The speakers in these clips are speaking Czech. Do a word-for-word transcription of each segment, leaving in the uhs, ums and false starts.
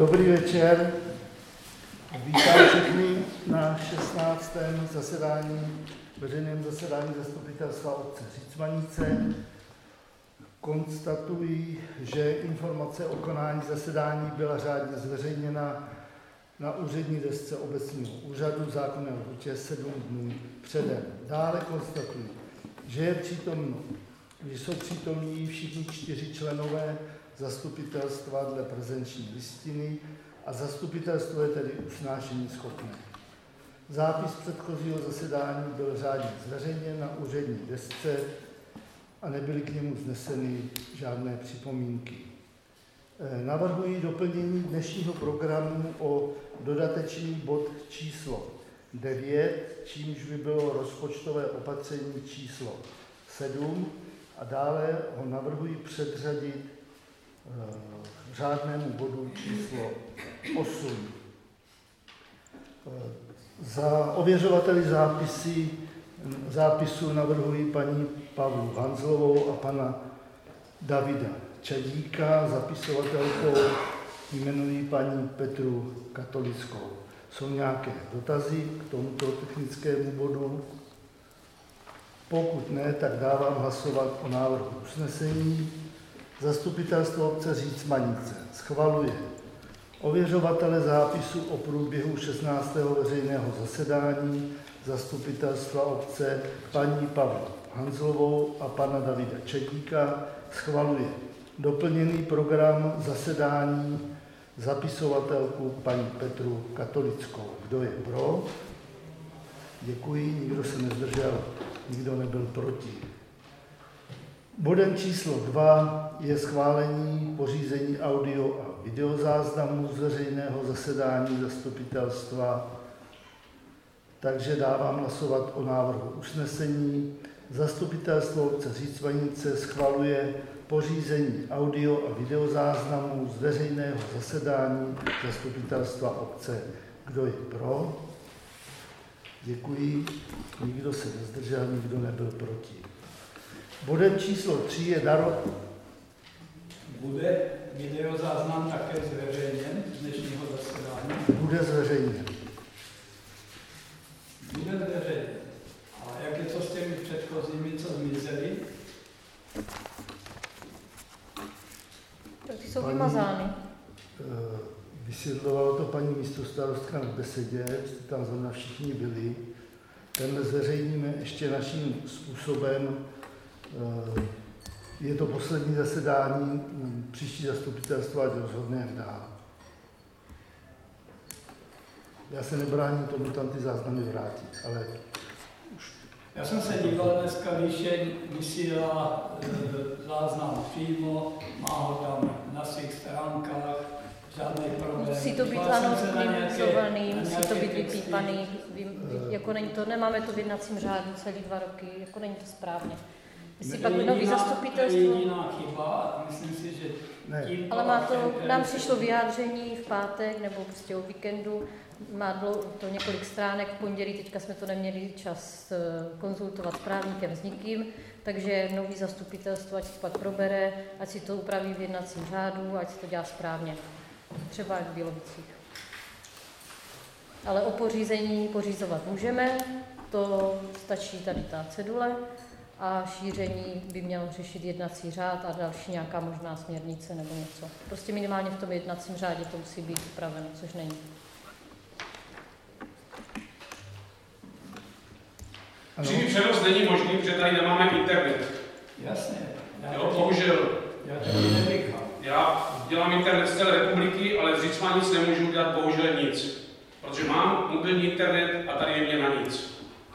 Dobrý večer. Vítám všechny na šestnáctém zasedání, veřejném zasedání zastupitelstva obce Řícmanice. Konstatuji, že informace o konání zasedání byla řádně zveřejněna na úřední desce obecního úřadu zákonné lhůtě sedm dnů předem. Dále konstatuji, že je přítomno, že jsou přítomní všichni čtyři členové zastupitelstva dle prezenční listiny a zastupitelstvo je tedy usnášení schopné. Zápis předchozího zasedání byl řádně zveřejněn na úřední desce a nebyly k němu vzneseny žádné připomínky. Navrhuji doplnění dnešního programu o dodatečný bod číslo devět, čímž by bylo rozpočtové opatření číslo sedm a dále ho navrhuji předřadit k řádnému bodu číslo osm. Za ověřovateli zápisy, zápisu navrhuji paní Pavlu Hanzlovou a pana Davida Čadíka, zapisovatelkou jmenuji paní Petru Katolickou. Jsou nějaké dotazy k tomuto technickému bodu? Pokud ne, tak dávám hlasovat o návrhu usnesení. Zastupitelstvo obce Řícmanice schvaluje ověřovatele zápisu o průběhu šestnáctého veřejného zasedání zastupitelstva obce paní Pavlu Hanzlovou a pana Davida Čedíka, schvaluje doplněný program zasedání zapisovatelku paní Petru Katolickou. Kdo je pro? Děkuji, nikdo se nezdržel, nikdo nebyl proti. Bodem číslo dva je schválení pořízení audio a videozáznamu z veřejného zasedání zastupitelstva. Takže dávám hlasovat o návrhu usnesení. Zastupitelstvo obce Řícmanice schvaluje pořízení audio a videozáznamu z veřejného zasedání zastupitelstva obce. Kdo je pro? Děkuji. Nikdo se nezdržel, nikdo nebyl proti. Bodem číslo tři je daro... Bude videozáznam také zveřejněn z dnešního zasedání? Bude zveřejněn. Bude zveřejněn. A jak je to s těmi předchozími, co zmizely? Tak ty jsou vymazány. Vysvětlovalo to paní místostarostka na besedě, jste tam zrovna všichni byli. Tenhle zveřejníme ještě naším způsobem. Je to poslední zasedání, příští zastupitelstva, ať rozhodne jak dál. Já se nebráním tomu tam ty záznamy vrátit, ale už... Já jsem se díval dneska, Líšeň vysílá e, záznam přímo, má ho tam na svých stránkách, žádný problém. Musí to být anonymizovaný, musí to být vypípaný, jako není to, nemáme to v jednacím řádu celý dva roky, jako není to správně. Jestli pak nový zastupitelstvo... To je jediná chyba, myslím si, že... Ne. Ale má to, nám přišlo vyjádření v pátek nebo prostě o víkendu, má to několik stránek v pondělí, teďka jsme to neměli čas konzultovat s právníkem s nikým, takže nový zastupitelstvo, ať si pak probere, ať si to upraví v jednacím řádu, ať si to dělá správně. Třeba jak v Bílovicích. Ale o pořízení pořizovat můžeme, to stačí tady ta cedule a šíření by měl řešit jednací řád a další nějaká možná směrnice nebo něco. Prostě minimálně v tom jednacím řádě to musí být upraveno, což není. Přímý přenos není možný, protože tady nemáme internet. Jasně. Já jo, bohužel. Já tady nevychám. Já dělám internet z celé republiky, ale z Řícmanic nemůžu dělat bohužel nic. Protože mám mobilní internet a tady je mě na nic.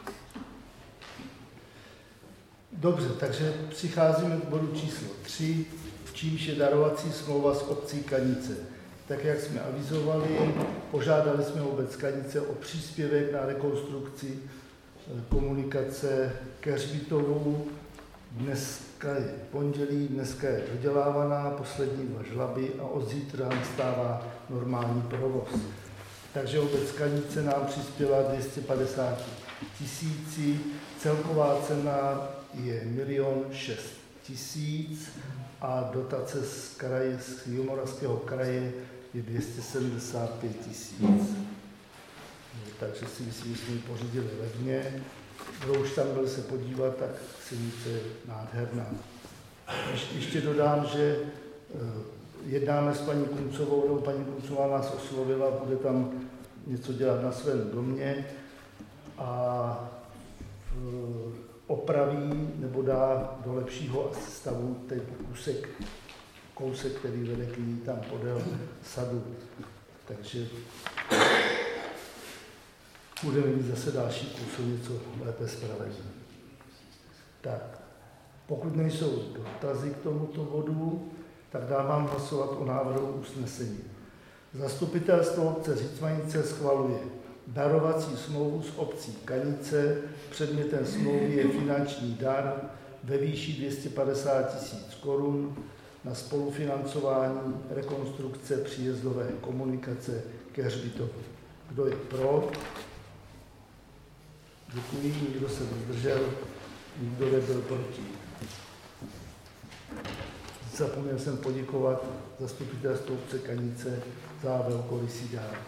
Dobře, takže přicházíme k bodu číslo tři, čímž je darovací smlouva s obcí Kanice. Tak, jak jsme avizovali, požádali jsme obec Kanice o příspěvek na rekonstrukci komunikace ke Hřbitovu. Dneska je pondělí, dneska je dodělávaná, poslední dva žlaby a od zítra nastává normální provoz. Takže obec Kanice nám přispěla dvě stě padesát tisíci, celková cena je milion šest tisíc a dotace z kraje, z Jihomoravského kraje je dvě stě sedmdesát pět tisíc. Takže si myslím, že jsme ji pořídili levně. Kdo už tam byl se podívat, tak silnice je nádherná. Ještě dodám, že jednáme s paní Kuncovou, nebo paní Kuncová nás oslovila, bude tam něco dělat na svém domě a opraví nebo dá do lepšího stavu ten kousek, kousek, který vede k ní tam podél sadu. Takže budeme mít zase další kus něco lépe spravedlivý. Tak, pokud nejsou dotazy k tomuto bodu, tak dávám hlasovat o návrhu usnesení. Zastupitelstvo obce Řícmanice schvaluje darovací smlouvu s obcí Kanice. Předmětem smlouvy je finanční dar ve výši dvě stě padesát tisíc korun na spolufinancování rekonstrukce příjezdové komunikace ke hřbitovu. Kdo je pro? Děkuji, nikdo se nezdržel, nikdo nebyl proti. Zapomněl jsem poděkovat zastupitelstvu obce Kanice za velkorysý dár.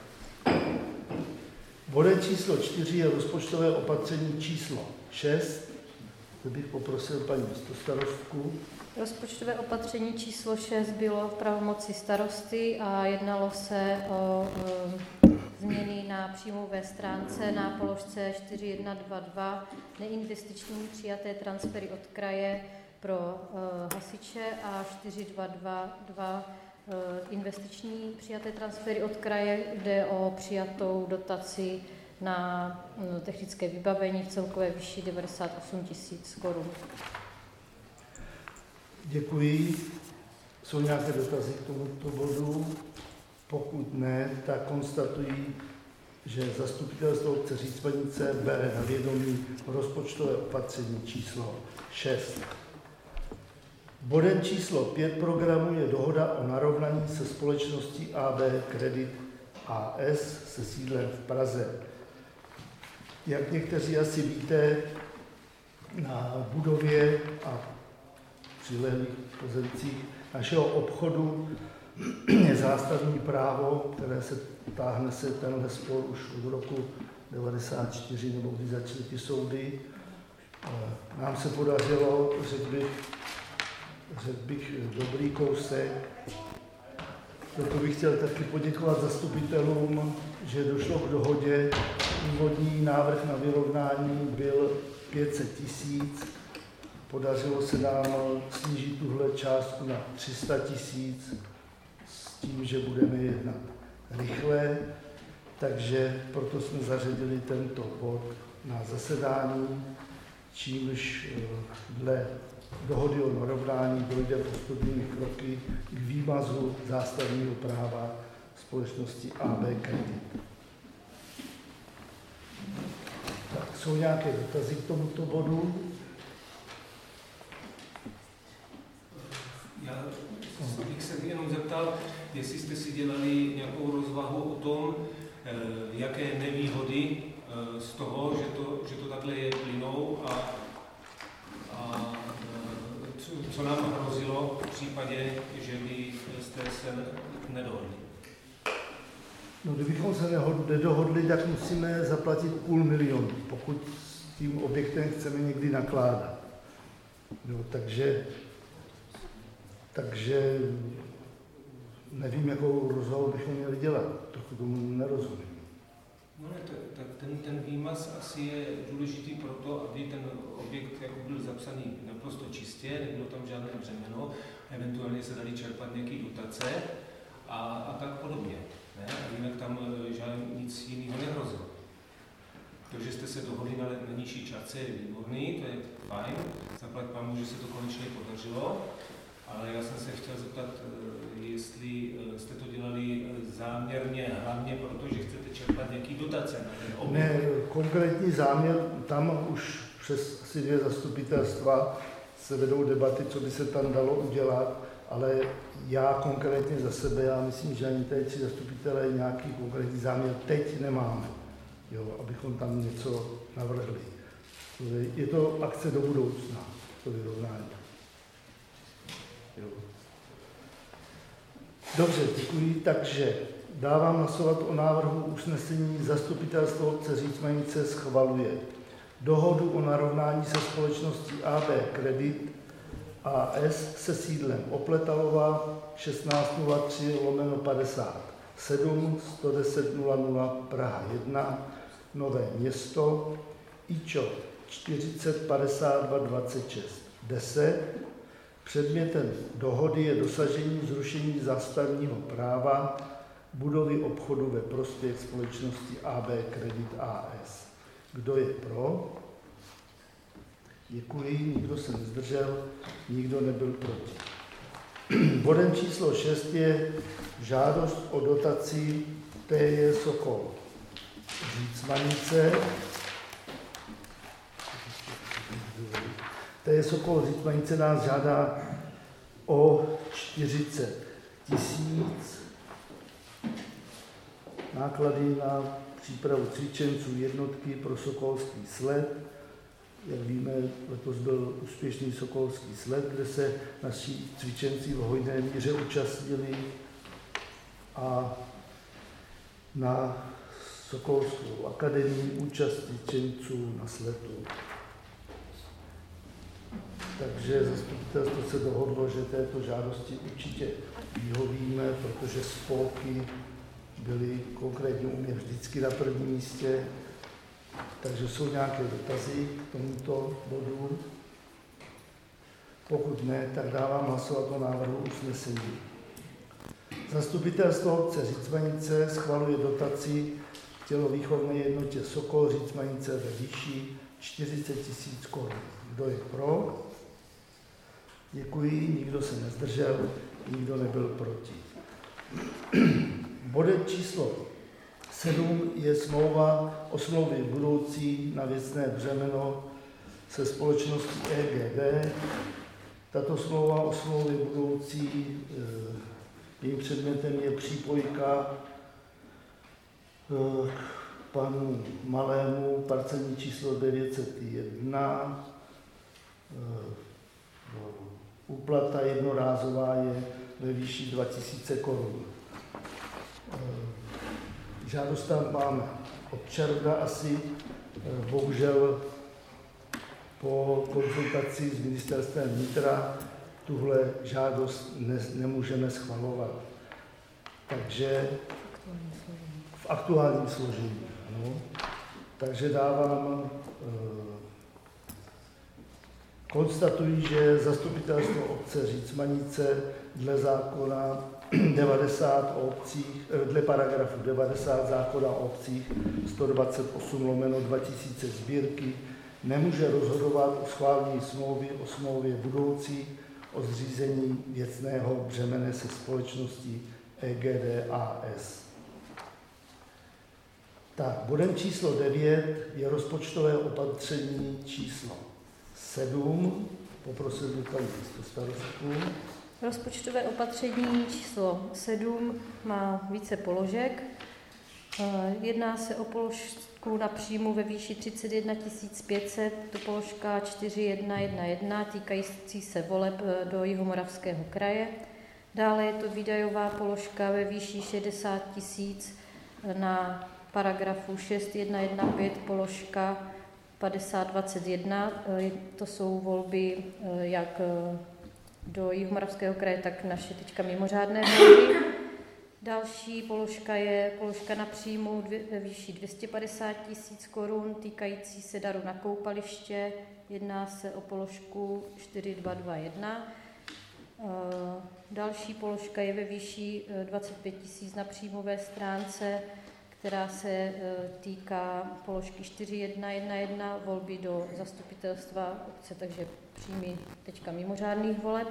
Bodem číslo čtyři je rozpočtové opatření číslo šest. To bych poprosil paní místostarostku. Rozpočtové opatření číslo šest bylo v pravomoci starosty a jednalo se o e, změny na příjmové stránce na položce čtyři jedna dva dva neinvestiční přijaté transfery od kraje pro e, hasiče a čtyři dva dva dva e, investiční přijaté transfery od kraje, jde o přijatou dotaci na e, technické vybavení v celkové výši devadesát osm tisíc korun. Děkuji. Jsou nějaké dotazy k tomuto bodu? Pokud ne, tak konstatuji, že zastupitelstvo obce Řícmanice bere na vědomí rozpočtové opatření číslo šest. Bodem číslo pět programu je dohoda o narovnaní se společností á bé Credit á es se sídlem v Praze. Jak někteří asi víte, na budově a přilehlých pozemcích našeho obchodu je zástavní právo, které se táhne se tenhle spor už od roku devadesát čtyři, nebo kdy začaly ty soudy. Nám se podařilo, řekl bych, řekl bych, dobrý kousek. Proto bych chtěl taky poděkovat zastupitelům, že došlo k dohodě. Úvodní návrh na vyrovnání byl pět set tisíc. Podařilo se nám snížit tuhle částku na tři sta tisíc s tím, že budeme jednat rychle. Takže proto jsme zařadili tento bod na zasedání, čímž dle dohody o narovnání dojde postupnými kroky k výmazu zástavního práva společnosti á bé Credit. Tak, jsou nějaké dotazy k tomuto bodu? Já bych se jenom zeptal, jestli jste si dělali nějakou rozvahu o tom, jaké nevýhody z toho, že to, že to takhle je plynou a, a co, co nám hrozilo v případě, že by jste se nedohodli. No, kdybychom se nedohodli, tak musíme zaplatit půl milionu, pokud s tím objektem chceme někdy nakládat. No, takže, takže nevím, jakou rozvahu bychom měli dělat, trochu tomu nerozumím. No ne, tak ten, ten výmaz asi je důležitý proto, aby ten objekt jako byl zapsaný naprosto čistě, nebylo tam žádné břemeno, eventuálně se dali čerpat nějaké dotace a, a tak podobně. Ne? A jinak tam žádný nic jiného nehrozilo. To, že jste se dohodli na, na nižší částce, je výborný, to je fajn, zaplať pánu, že se to konečně podařilo, ale já jsem se chtěl zeptat, jestli jste to dělali záměrně, hlavně proto, že chcete čerpat nějaký dotace na ten objekt. Ne, konkrétní záměr, tam už přes asi dvě zastupitelstva se vedou debaty, co by se tam dalo udělat, ale já konkrétně za sebe, já myslím, že ani tady tři zastupitelé nějaký konkrétní záměr teď nemáme, jo, abychom tam něco navrhli. Je to akce do budoucna, to vyrovnání. Jo. Dobře, děkuji. Takže dávám hlasovat o návrhu usnesení. Zastupitelstvo obce Řícmanice schvaluje dohodu o narovnání se společností á bé Kredit á es se sídlem Opletalová šestnáct nula tři lomeno padesát sedm sto deset nula nula Praha jedna Nové Město IČO čtyřicet padesát dva dvacet šest deset. Předmětem dohody je dosažení zrušení zástavního práva budovy obchodu ve prospěch společnosti á bé Kredit á es. Kdo je pro? Děkuji, nikdo se nezdržel, nikdo nebyl proti. Bodem číslo šest je žádost o dotaci T J Sokol Řícmanice. T J Sokol Řícmanice nás žádá o čtyřicet tisíc náklady na přípravu cvičenců jednotky pro sokolský sled. Jak víme, letos byl úspěšný sokolský sled, kde se naši cvičenci v hojné míře účastnili a na Sokolskou akademii účast cvičenců na sletu. Takže zastupitelstvo se dohodlo, že této žádosti určitě vyhovíme, protože spolky byly konkrétně u mě vždycky na prvním místě. Takže jsou nějaké dotazy k tomuto bodu. Pokud ne, tak dávám hlasovat o návrhu usnesení. Zastupitelstvo obce Řícmanice schvaluje dotaci tělovýchovné jednotě Sokol Řícmanice ve výši čtyřicet tisíc korun. Kdo je pro? Děkuji, nikdo se nezdržel, nikdo nebyl proti. Bodem číslo sedm je smlouva o smlouvě budoucí na věcné břemeno se společností E G D. Tato smlouva o smlouvě budoucí, jejím předmětem je přípojka k panu Malému, parcelní číslo devět set jedna. Úplata jednorázová je ve výši dva tisíce korun. Žádost tam máme od června asi, bohužel po konzultaci s ministerstvem vnitra tuhle žádost ne, nemůžeme schvalovat. Takže v aktuálním složení. Ano. Takže dávám, eh, konstatuji, že zastupitelstvo obce Řícmanice dle zákona devadesát o obcích, dle paragrafu devadesát zákona o obcích sto dvacet osm lomeno dva tisíce sbírky nemůže rozhodovat o schválení smlouvy o smlouvě budoucí o zřízení věcného břemene se společností E G D A S. Tak, bodem číslo devět je rozpočtové opatření číslo sedm. Poprosil bych paní starostku. Rozpočtové opatření číslo sedm má více položek. Jedná se o položku na příjmu ve výši třicet jedna tisíc pět set, to položka čtyři jedna jedna jedna týkající se voleb do Jihomoravského kraje. Dále je to výdajová položka ve výši šedesát tisíc na paragrafu šest jedna jedna pět položka padesát dvacet jedna. To jsou volby jak do Jihomoravského kraje, tak naše teďka mimořádné volby. Další položka je položka na příjmu ve výši dvě stě padesát tisíc korun týkající se daru na koupaliště. Jedná se o položku čtyři dva dva jedna. Další položka je ve výši dvacet pět tisíc na příjmové stránce, která se týká položky čtyři jedna jedna jedna volby do zastupitelstva obce, takže příjmy teďka mimořádných voleb.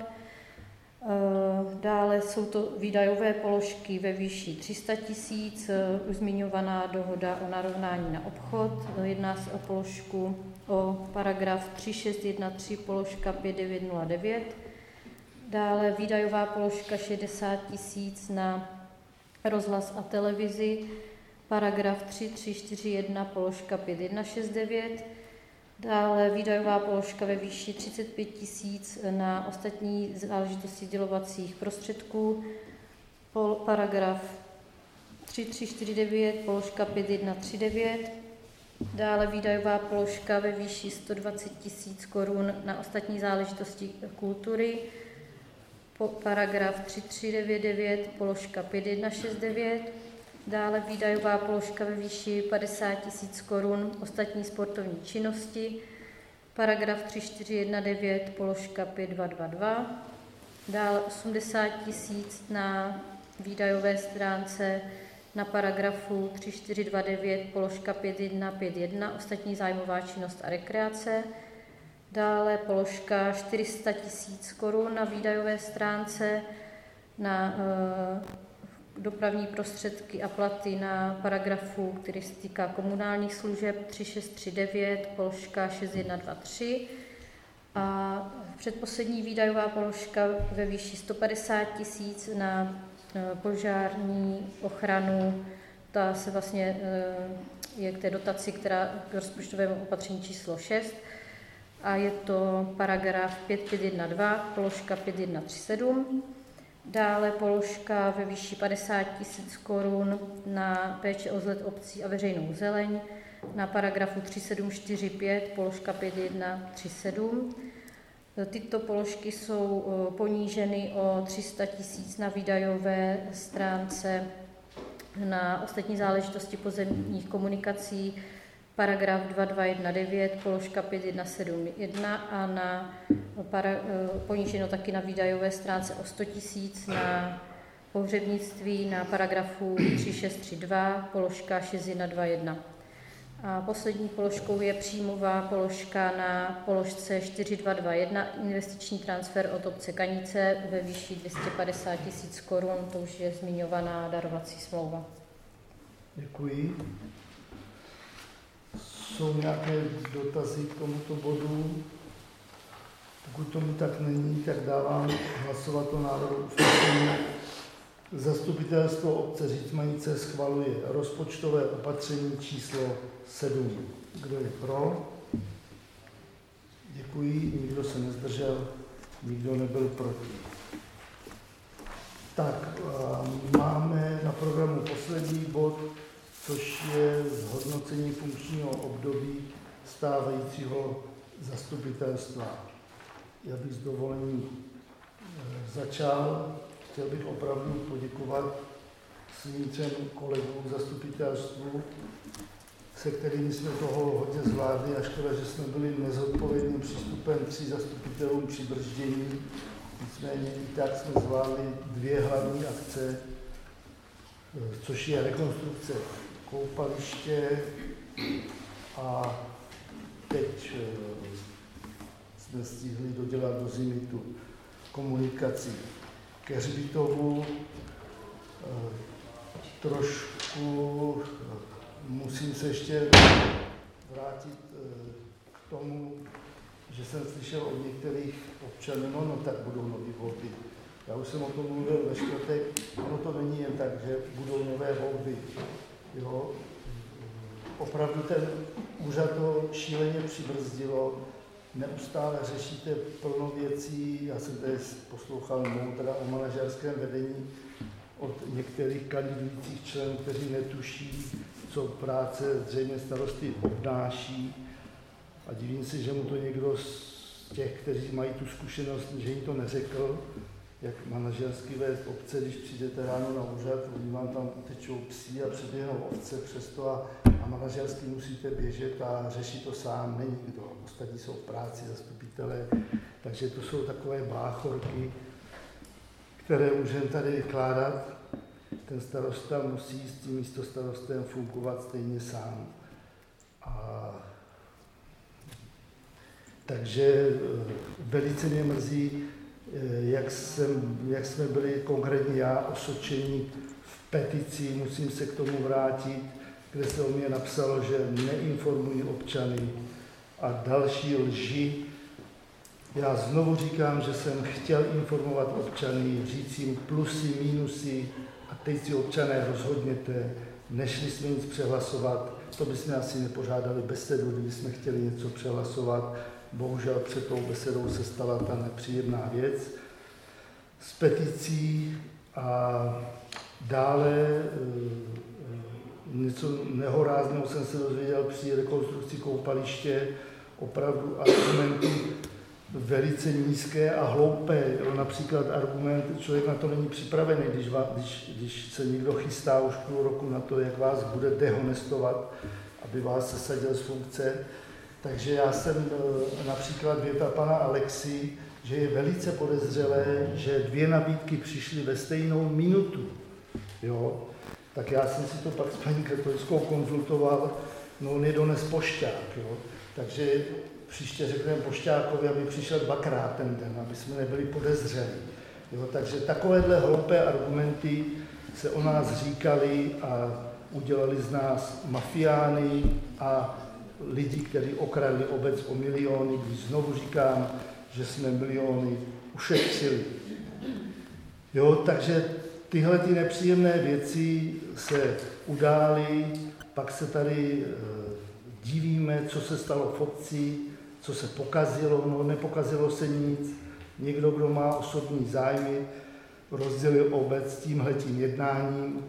Dále jsou to výdajové položky ve výši tři sta tisíc, už zmiňovaná dohoda o narovnání na obchod. Jedná se o položku o paragraf tři šest jedna tři položka pět devět nula devět. Dále výdajová položka šedesát tisíc na rozhlas a televizi, paragraf tři tři čtyři jedna položka pět jedna šest devět. Dále výdajová položka ve výši třicet pět tisíc na ostatní záležitosti sdělovacích prostředků, pol, paragraf tři tři čtyři devět, položka pět jedna tři devět, dále výdajová položka ve výši sto dvacet tisíc korun na ostatní záležitosti kultury, po, paragraf tři tři devět devět, položka pět jedna šest devět, dále výdajová položka ve výši padesát tisíc korun ostatní sportovní činnosti, paragraf tři čtyři jedna devět, položka pět dva dva dva, dále osmdesát tisíc na výdajové stránce na paragrafu tři čtyři dva devět, položka pět jedna pět jedna, ostatní zájmová činnost a rekreace, dále položka čtyři sta tisíc korun na výdajové stránce na e, dopravní prostředky a platy na paragrafu, který se týká komunálních služeb tři šest tři devět, položka šest jedna dva tři a předposlední výdajová položka ve výši sto padesát tisíc na požární ochranu. Ta se vlastně je k té dotaci, která k rozpočtovému opatření číslo šest a je to paragraf pět pět jedna dva, položka pět jedna tři sedm. Dále položka ve výši padesát tisíc korun na péči o vzhled obcí a veřejnou zeleň na paragrafu tři sedm čtyři pět, položka pět jedna tři sedm. Tyto položky jsou poníženy o tři sta tisíc na výdajové stránce na ostatní záležitosti pozemních komunikací, paragraf dva dva jedna devět, položka pět jedna sedm jedna a na para, poníženo taky na výdajové stránce o sto tisíc na pohřebnictví na paragrafu tři šest tři dva, položka šest jedna dva jedna. A poslední položkou je příjmová položka na položce čtyři dva dva jedna, investiční transfer od obce Kanice ve výši dvě stě padesát tisíc korun, to už je zmiňovaná darovací smlouva. Děkuji. Jsou nějaké dotazy k tomuto bodu? Pokud tomu tak není, tak dávám hlasovat o návrhu usnesení. Zastupitelstvo obce Řícmanice schvaluje rozpočtové opatření číslo sedm. Kdo je pro? Děkuji. Nikdo se nezdržel, nikdo nebyl proti. Tak, máme na programu poslední bod, což je zhodnocení funkčního období stávajícího zastupitelstva. Já bych s dovolením začal. Chtěl bych opravdu poděkovat svým třem kolegům v zastupitelstvu, se kterými jsme toho hodně zvládli a škoda, že jsme byli nezodpovědným přístupem tří zastupitelům při brždění. Nicméně i tak jsme zvládli dvě hlavní akce, což je rekonstrukce koupaliště a teď jsme stihli dodělat do zimy tu komunikaci ke hřbitovu. Trošku musím se ještě vrátit k tomu, že jsem slyšel od některých občanů, no, no tak budou nový volby. Já už jsem o tom mluvil ve čtvrtek, ono to není jen tak, že budou nové volby. Jo? Opravdu ten úřad to šíleně přibrzdilo, neustále řešíte plno věcí. Já jsem tady poslouchal mou teda o manažerském vedení od některých kandidujících členů, kteří netuší, co práce zřejmě starosty obnáší. A divím se, že mu to někdo z těch, kteří mají tu zkušenost, že jim to neřekl, jak manažersky vést obce, když přijdete ráno na úřad, oni vám tam utečou psí a přeběhnou ovce přesto a, a manažersky musíte běžet a řešit to sám, není kdo. Ostatní jsou v práci, zastupitelé, takže to jsou takové báchorky, které můžeme tady vykládat. Ten starosta musí s tím místostarostem fungovat stejně sám. A takže velice mě mrzí, jak, jsem, jak jsme byli konkrétně já osočení v petici, musím se k tomu vrátit, kde se o mě napsalo, že neinformují občany a další lži. Já znovu říkám, že jsem chtěl informovat občany, říct jim plusy, mínusy a teď si občané rozhodněte. Nešli jsme nic přehlasovat, to bychom asi nepořádali besedu, kdybychom chtěli něco přehlasovat. Bohužel před tou besedou se stala ta nepříjemná věc s peticí a Dále něco nehorázného jsem se dozvěděl při rekonstrukci koupaliště, opravdu argumenty velice nízké a hloupé. Jo, například argument, člověk na to není připravený, když, vás, když, když se někdo chystá už půl roku na to, jak vás bude dehonestovat, aby vás sesadil z funkce. Takže já jsem například věta pana Alexi, že je velice podezřelé, že dvě nabídky přišly ve stejnou minutu. Jo? Tak já jsem si to pak s paní Katolickou konzultoval, no on je dones pošťák. Jo? Takže příště řekneme pošťákovi, aby přišel dvakrát ten den, aby jsme nebyli podezřelí. Jo? Takže takovéhle hloupé argumenty se o nás říkali a udělali z nás mafiány a lidi, kteří okradli obec o miliony, když znovu říkám, že jsme miliony ušetřili. Jo, takže tyhle ty nepříjemné věci se udály, pak se tady e, divíme, co se stalo v obci, co se pokazilo, no nepokazilo se nic. Někdo, kdo má osobní zájmy, rozdělil obec tímhletím jednáním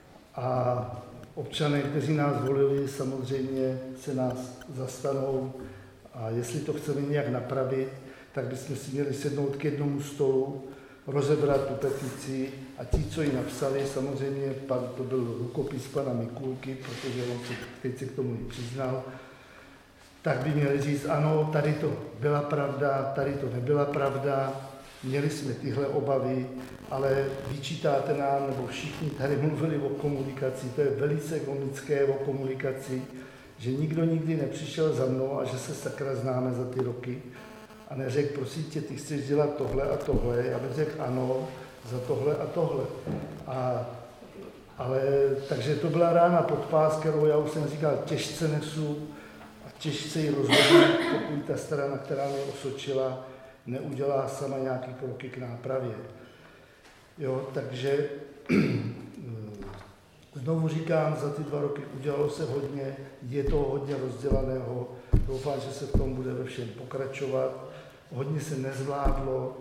a občané, kteří nás volili, samozřejmě se nás zastanou a jestli to chceme nějak napravit, tak bychom si měli sednout k jednomu stolu, rozebrat tu petici a ti, co ji napsali, samozřejmě pan, to byl rukopis pana Mikulky, protože on se, teď se k tomu přiznal, tak by měli říct, ano, tady to byla pravda, tady to nebyla pravda, měli jsme tyhle obavy, ale vyčítáte nám, nebo všichni tady mluvili o komunikaci, to je velice komické o komunikaci, že nikdo nikdy nepřišel za mnou a že se sakra známe za ty roky a neřekl, prosím tě, ty chceš dělat tohle a tohle, já bych řekl ano, za tohle a tohle. A, ale, takže to byla rána pod pás, kterou já už jsem říkal, těžce nesu a těžce ji rozhodnu, pokud ta strana, která mě osočila, neudělá sama nějaký kroky k nápravě. Jo, takže znovu říkám, za ty dva roky udělalo se hodně, je to hodně rozdělaného, doufám, že se v tom bude ve všem pokračovat. Hodně se nezvládlo,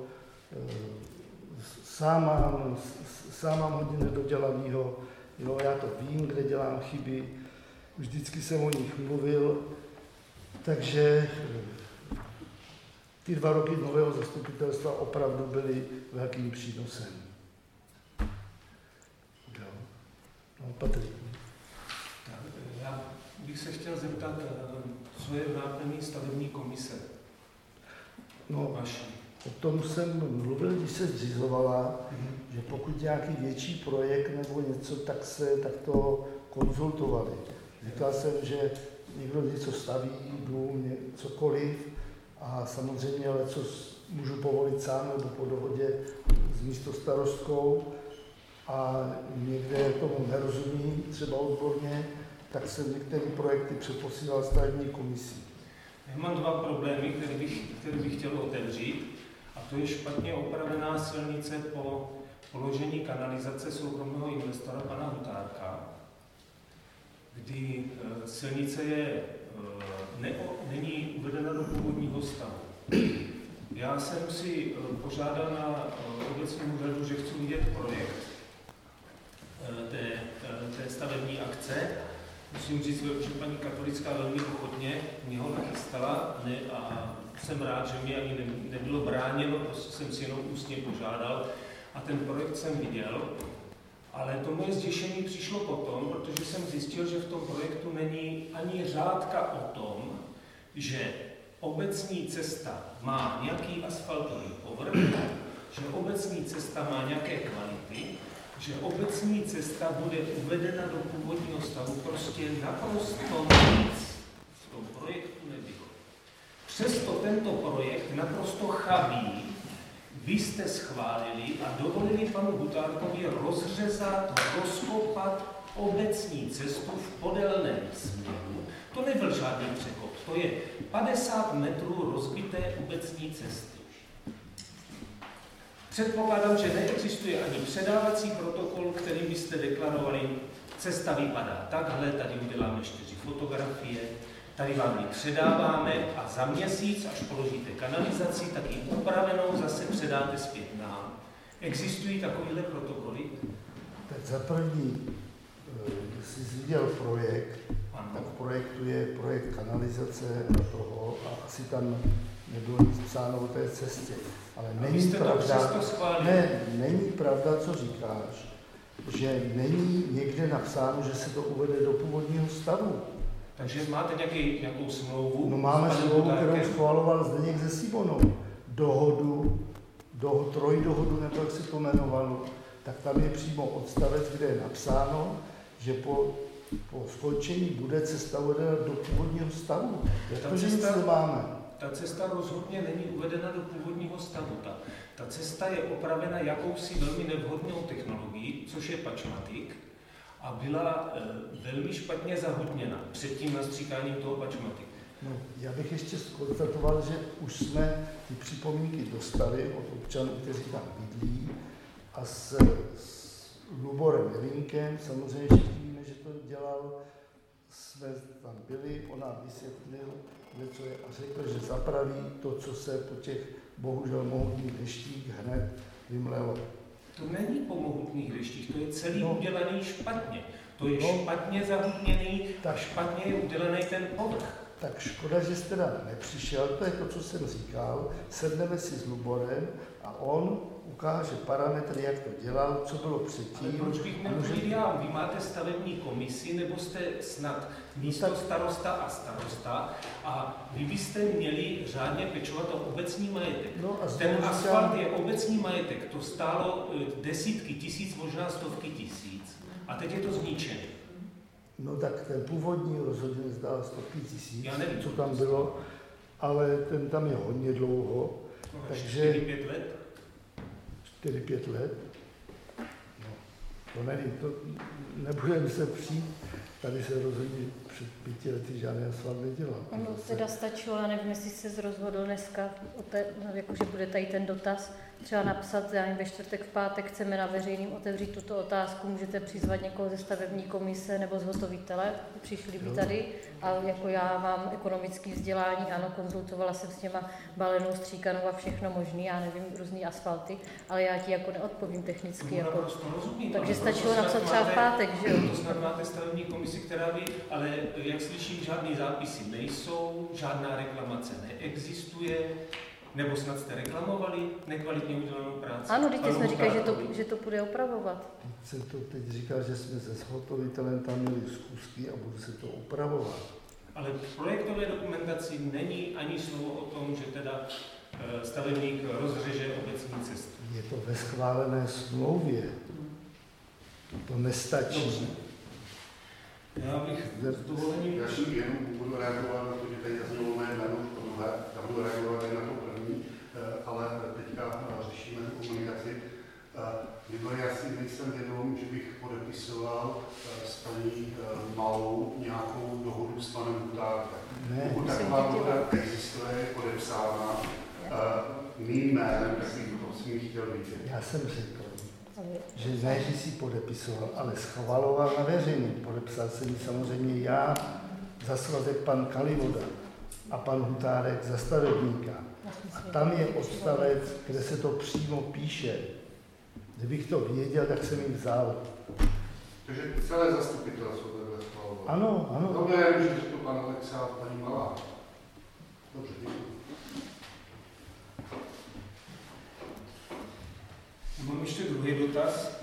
sám mám, sám mám hodně nedodělanýho, jo, já to vím, kde dělám chyby, vždycky jsem o nich mluvil, takže ty dva roky nového zastupitelstva opravdu byly velkým přínosem. Jo. No, Patrik. Já bych se chtěl zeptat, co je v náplní stavební komise? No, Vaší. o tom jsem mluvil, když se zřizovala, mm-hmm. že pokud nějaký větší projekt nebo něco, tak se tak to konzultovali. Říkal jsem, že někdo něco staví, dům, cokoliv, a samozřejmě, ale co můžu povolit sám nebo po dohodě s místostarostkou a někde tomu nerozumím, třeba odborně, tak jsem některé projekty přeposílal stavební komisí. Já mám dva problémy, které bych, které bych chtěl otevřít, a to je špatně opravená silnice po položení kanalizace soukromého investora pana Hutárka, kdy e, silnice je, e, ne, není uvedena do původního stavu. Já jsem si e, požádal na e, obecním úřadu, že chci vidět projekt e, té, e, té stavební akce. Musím říct, že paní Katolická velmi ochotně mě ho nachystala ne, a jsem rád, že mi ani ne, nebylo bráněno, prostě jsem si jenom ústně požádal a ten projekt jsem viděl. Ale to moje zděšení přišlo potom, protože jsem zjistil, že v tom projektu není ani řádka o tom, že obecní cesta má nějaký asfaltový povrch, že obecní cesta má nějaké kvality, že obecní cesta bude uvedena do původního stavu, prostě naprosto nic v tom projektu nebylo. Přesto tento projekt naprosto chabý vy jste schválili a dovolili panu Hutárkovi rozřezat, rozkopat obecní cestu v podélném směru. To nebyl žádný překop, to je padesát metrů rozbité obecní cesty. Předpokládám, že neexistuje ani předávací protokol, kterým byste deklarovali, cesta vypadá takhle, tady uděláme čtyři fotografie, tady vám ji předáváme a za měsíc, až položíte kanalizaci, tak ji upravenou zase předáte zpět nám. Existují takovéhle protokoly? Tak za první, jestli jsi viděl projekt, tak v projektu je projekt kanalizace toho a asi tam nebylo nic psáno o té cestě. Ale není pravda, ne, není pravda, co říkáš, že není někde napsáno, že se to uvede do původního stavu. Takže máte nějaký, nějakou smlouvu? No máme smlouvu, kterou schvaloval Zdeněk se Simonou. Dohodu, do, trojdohodu, nebo jak se to jmenovalo, tak tam je přímo odstavec, kde je napsáno, že po, po skončení bude cesta uvedena do původního stavu. Jak to, že nic nemáme? Ta cesta rozhodně není uvedena do původního stavu. Ta, ta cesta je opravena jakousi velmi nevhodnou technologií, což je pačmatik, a byla e, velmi špatně zahodněna před tím nastříkáním toho pačmatiku. No, já bych ještě konstatoval, že už jsme ty připomínky dostali od občanů, kteří tam bydlí, a s, s Luborem Jelinkem, samozřejmě všichni víme, že to dělal, jsme tam byli, on nám vysvětlil, co je, a řekl, že zapraví to, co se po těch bohužel mohutných deštích hned vymlelo. To není po mohutných deštích, to je celý no, udělaný špatně. To je no, špatně zahutněný a špatně je udělaný ten povrch. Tak škoda, že jste teda nepřišel, to je to, co jsem říkal, sedneme si s Luborem a on ukáže parametry, jak to dělal, co bylo předtím. Ale proč bych měl chodit já? Vy máte stavební komisi, nebo jste snad místo starosta a starosta a vy byste měli řádně pečovat o obecní majetek. No a ten asfalt je obecní majetek, to stálo desítky tisíc, možná stovky tisíc a teď je to zničené. No tak ten původní rozhodně zdál stovky tisíc, já nevím, co tam bylo, ale ten tam je hodně dlouho. No, takže čtyři pět let? čtyři pět let? No, to nevím, to nebudeme se přijít, tady se rozhodně před pěti lety žádný asfalt nedělal. Ono teda stačilo, já nevím, jestli jsi se rozhodl dneska, jakože bude tady ten dotaz, třeba napsat, já nevím, ve čtvrtek, v pátek chceme na veřejným otevřít tuto otázku, můžete přizvat někoho ze stavební komise nebo zhotovitele, přišli by tady, a jako já mám ekonomické vzdělání, ano, konzultovala jsem s těma balenou, stříkanou a všechno možný, já nevím, různý asfalty, ale já ti jako neodpovím technicky. Jako. Rozumím, takže stačilo napsat třeba v pátek, že jo? To snad máte stavební komisi, která by, ale jak slyším, žádný zápisy nejsou, žádná reklamace neexistuje, nebo snad jste reklamovali nekvalitně udělanou práci. Ano, teď jsme říkali, že to, že to bude opravovat. Teď jsem to teď říkal, že jsme se zhotovitelem tam měli zkusky a budu se to opravovat. Ale v projektové dokumentaci není ani slovo o tom, že teda stavebník rozřeže obecní cestu. Je to ve schválené smlouvě. To nestačí. Dobře. Já bych s dovolením... Já si jenom budu reagovat na to, že tady zaznělo mé jméno v tomhle, já budu reagovat i na to první, ale teďka řešíme komunikaci. Výborně, já si nejsem vědom, že bych podepisoval s paní Malou nějakou dohodu s panem Hutárkem. Pokud taková dohoda existuje, je podepsána mým jménem, tak bych to s ním chtěl vidět. Já jsem řekl, že ne, že si podepisoval, ale schvaloval na veřejně. Podepsal jsem ji samozřejmě já za svazek pan Kalivoda a pan Hutárek za stavebníka. A tam je odstavec, kde se to přímo píše. Kdybych to věděl, tak jsem jim vzal. Takže celé zastupitelstvo takhle schvalovalo. Ano, ano. To nevím, že to pan Alexa a paní Malá. Dobře, děkuji. Mám ještě druhý dotaz.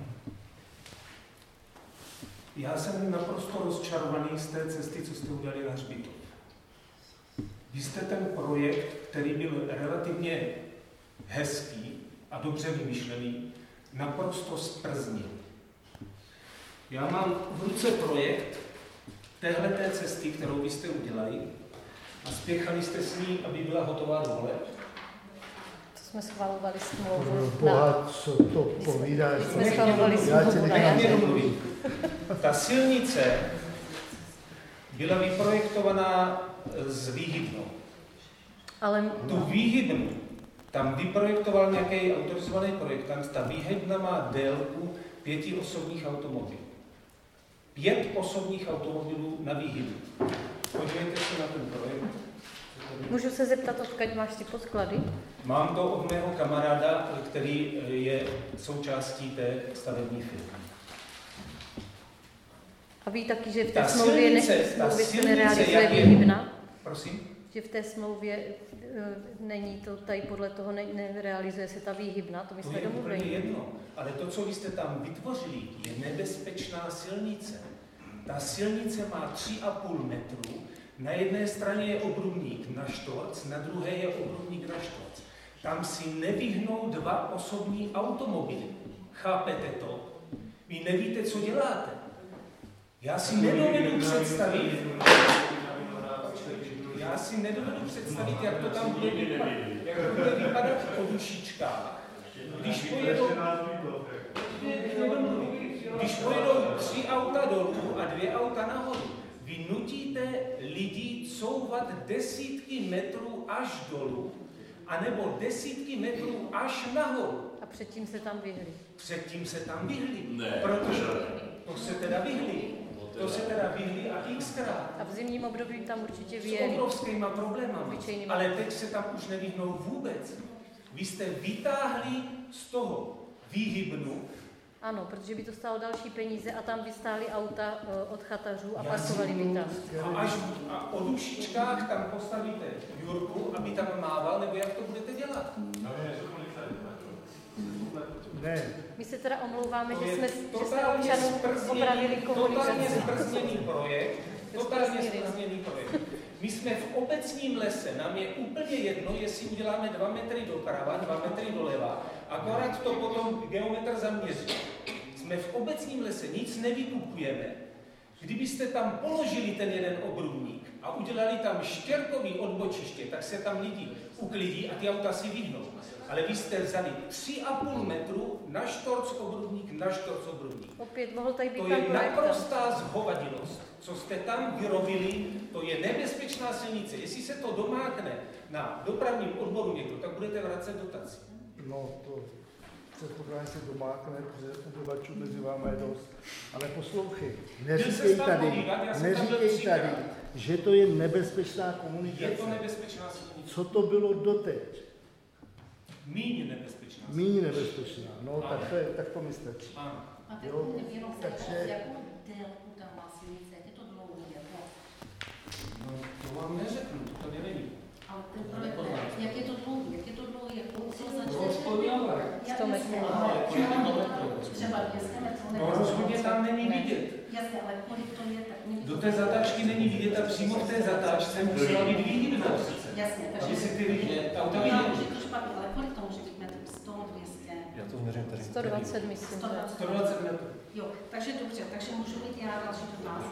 Já jsem naprosto rozčarovaný z té cesty, co jste udělali na hřbitov. Vy jste ten projekt, který byl relativně hezký a dobře vymyšlený, naprosto zprznil. Já mám v ruce projekt téhleté cesty, kterou vy jste udělali, a spěchali jste s ní, aby byla hotová do voleb. Jsme schvalovali smlouvu. Boha, co to povídáš? Jsme schvalovali smlouvu na jaře. Ta silnice byla vyprojektovaná s výhybnou. Ale... Tu výhybnu tam vyprojektoval nějaký autorizovaný projektant, ta výhybna má délku pěti osobních automobilů. Pět osobních automobilů na výhybnu. Podívejte se na ten projekt. Můžu se zeptat, odkud máš ty podklady? Mám to od mého kamaráda, který je součástí té stavební firmy. A ví taky, že v té Ta smlouvě, ne, silnice- ta smlouvě se silnice, nerealizuje jak je- výhybna? Prosím? Že v té smlouvě e, není to, tady podle toho ne, nerealizuje se ta výhybna, to my To jsme je úplně domluvili. jedno, ale to, co vy jste tam vytvořili, je nebezpečná silnice. Ta silnice má tři a půl metru, na jedné straně je obrubník na čtvrc, na druhé je obrubník na čtvrc. Tam si nevyhnou dva osobní automobily. Chápete to? Vy nevíte, co děláte. Já si nedovedu představit, já si nedovedu představit, jak to tam bude vypadat, jak to bude vypadat po dušičkách, když pojedou, když pojedou tři auta dolů a dvě auta nahoru. Vy nutíte lidi couvat desítky metrů až dolů, anebo desítky metrů až nahoru. A předtím se tam vyhli. Předtím se tam vyhli, Ne. protože to se teda vyhli. To se teda vyhli a xkrát. A v zimním období tam určitě S vyjeli. obrovskýma problémama. Obyčejnýma. Ale teď se tam už nevyhnou vůbec. Vy jste vytáhli z toho výhybnu. Ano, protože by to stálo další peníze a tam by stály auta e, od chatařů a Já parkovali by tam. A až a o dušičkách tam postavíte Jurku, aby tam mával, nebo jak to budete dělat? Ne, My se teda omlouváme, To že je jsme, že jsme totálně občanům opravili zprzněný, totálně komunikaci. zprzněný projekt. Totálně Zprzněný, no. zprzněný projekt. My jsme v obecním lese, nám je úplně jedno, jestli uděláme dva metry doprava, dva metry doleva, akorát to potom geometr zaměří. Jsme v obecním lese, nic nevykupujeme. Kdybyste tam položili ten jeden obrubník a udělali tam štěrkový odbočiště, tak se tam lidi uklidí a ty auta si vyhnou. Ale vy jste vzali tři a půl metru na štorc obrubník, na štorc obrubník. Opět mohl tady být To tam je projektant. naprostá zhovadilost. Co jste tam vyrobili, to je nebezpečná silnice. Jestli se to domákne na dopravním odboru někdo, tak budete vracet dotaci. no to předpokládám se domákne, protože obyvačů mezi vámi je dost. Ale poslouchej, Byl neříkej ses tam tady, podívat, já jsem tam byl neříkej třikrát. tady, že to je nebezpečná Je komunikace. to nebezpečná silnice. Co to bylo doteď? Míň nebezpečná silnice. Míň nebezpečná. No, Ano. tak to, je, tak to mi stačí. Ano. A teď Jo, mě jenom takže- zajímá, jakou délku tam má silnice, jak je to dlouhý, jako, No, to vám neřeknu, to nevím. ale ten projekt, ne, jak je to dlouhý, jak je to dlouhý, jak to začne. Jak sto metrů. jasně, třeba dvě stě metrů, No nebo rozhodně tam není Ne. vidět. jasně, ale kolik to je, tak mě Do té zatáčky není vidět a přímo v té zatáčce musela být výhybná přece. jasně, takže Aby si ty lidi auta to já viděli. už je to špatně, ale kolik to může být metrů, sto, dvě stě, Já to změřím tady. sto dvacet, myslím. sto že. dvacet. sto dvacet metrů. Jo, takže dobře, takže můžu mít já další dotaz.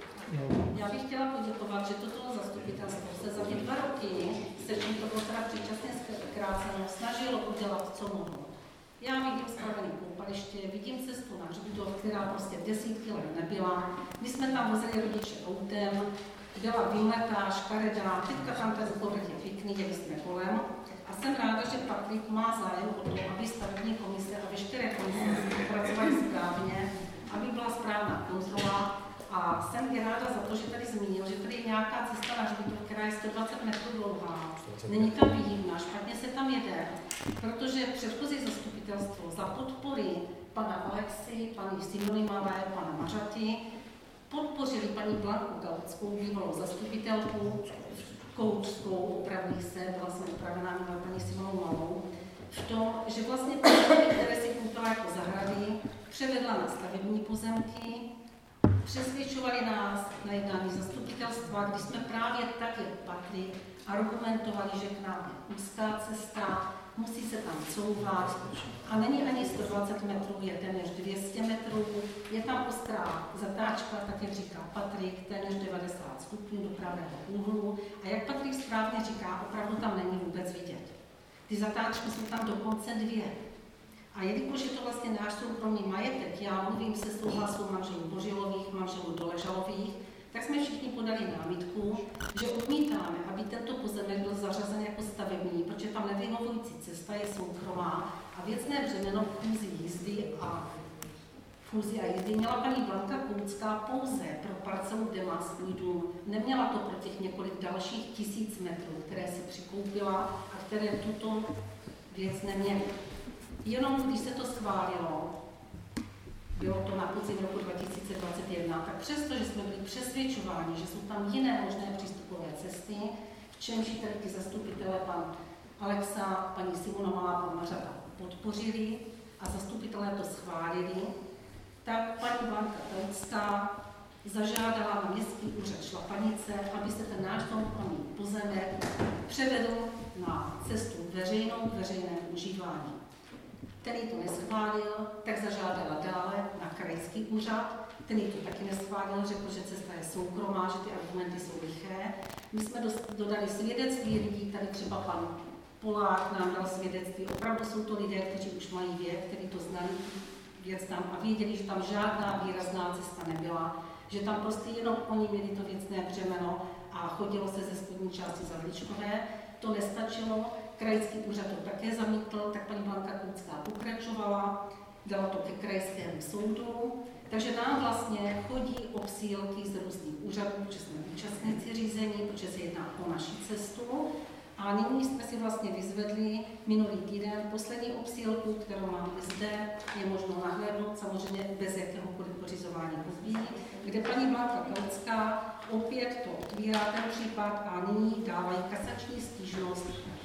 Já bych chtěla poděkovat, že toto zastupitelstvo se za ty dva roky, se čím to bylo teda předčasně zkráceno, snažilo udělat, co mohlo. Já vidím spravený koupaliště, vidím cestu na hřbitov, která prostě desítky let nebyla. My jsme tam vozili rodiče autem, byla vymletá, škaredá, teďka tam ten povrch je pěkný, jeli jsme kolem. A jsem ráda, že Patrik má zájem o to, aby stavební komise a veškeré komise pracovaly správně, aby byla správná kontrola. A jsem i ráda za to, že tady zmínil, že tady je nějaká cesta na hřbitov, která je sto dvacet metrů dlouhá. Není tam výhybná, špatně se tam jede, protože předchozí zastupitelstvo za podpory pana Alexy, paní Simonimové, pana Mařaty podpořili paní Blanku Gauckou, bývalou zastupitelku, koučskou, opravují se, byla jsem upravená měla paní Simonou Malou, v tom, že vlastně pozemky, které si koupila jako zahrady, převedla na stavební pozemky, přesvědčovali nás na jednání zastupitelstva, kdy jsme právě tak, jak Patrik, argumentovali, že k nám je úzká cesta, musí se tam couvat a není ani sto dvacet metrů, je téměř dvě stě metrů, je tam ostrá zatáčka, tak jak říká Patrik, téměř devadesát stupňů do pravého úhlu a jak Patrik správně říká, opravdu tam není vůbec vidět. Ty zatáčky jsou tam dokonce dvě. A jelikož je to vlastně náš soukromý majetek, já mluvím se souhlasu manželů Bořilových, manželů Doležalových, tak jsme všichni podali námitku, že odmítáme, aby tento pozemek byl zařazen jako stavební, protože tam nevyhovující cesta je soukromá a věcné břemeno fúzi jízdy a fúzi a jízdy měla paní Blanka Koucká pouze pro parcelu, kde má svůj dům. Neměla to pro těch několik dalších tisíc metrů, které si přikoupila a které tuto věc neměly. Jenom když se to schválilo, bylo to na podzim roku dva tisíce dvacet jedna, tak přesto, že jsme byli přesvědčováni, že jsou tam jiné možné přístupové cesty, v čemž tady ty zastupitelé, pan Alexa, paní Simonová, pan Mařada podpořili a zastupitelé to schválili, tak paní Blanka Pelická zažádala na městský úřad Šlapanice, aby se ten náš soukromý pozemek převedl na cestu veřejnou k veřejnému užívání. Ten jí to neschválil, tak zažádala dále na krajský úřad, ten jí to taky neschválil, řekl, že cesta je soukromá, že ty argumenty jsou liché. My jsme dodali svědectví lidí, tady třeba pan Polák nám dal svědectví, opravdu jsou to lidé, kteří už mají věk, kteří to znali věc tam a věděli, že tam žádná výrazná cesta nebyla, že tam prostě jenom oni měli to věcné břemeno a chodilo se ze spodní části Zadličkové. To nestačilo, krajský úřad to také zamítl, tak paní Blanka Koucká pokračovala, dala to ke krajskému soudu, takže nám vlastně chodí obsílky z různých úřadů, protože jsme účastníci řízení, protože se jedná o naši cestu. A nyní jsme si vlastně vyzvedli minulý týden poslední obsílku, kterou máme zde, je možno nahlédnout samozřejmě bez jakéhokoliv pořizování pozbí, kde paní Blanka Koucká opět to otvírá ten případ a nyní dávají kasační stížnost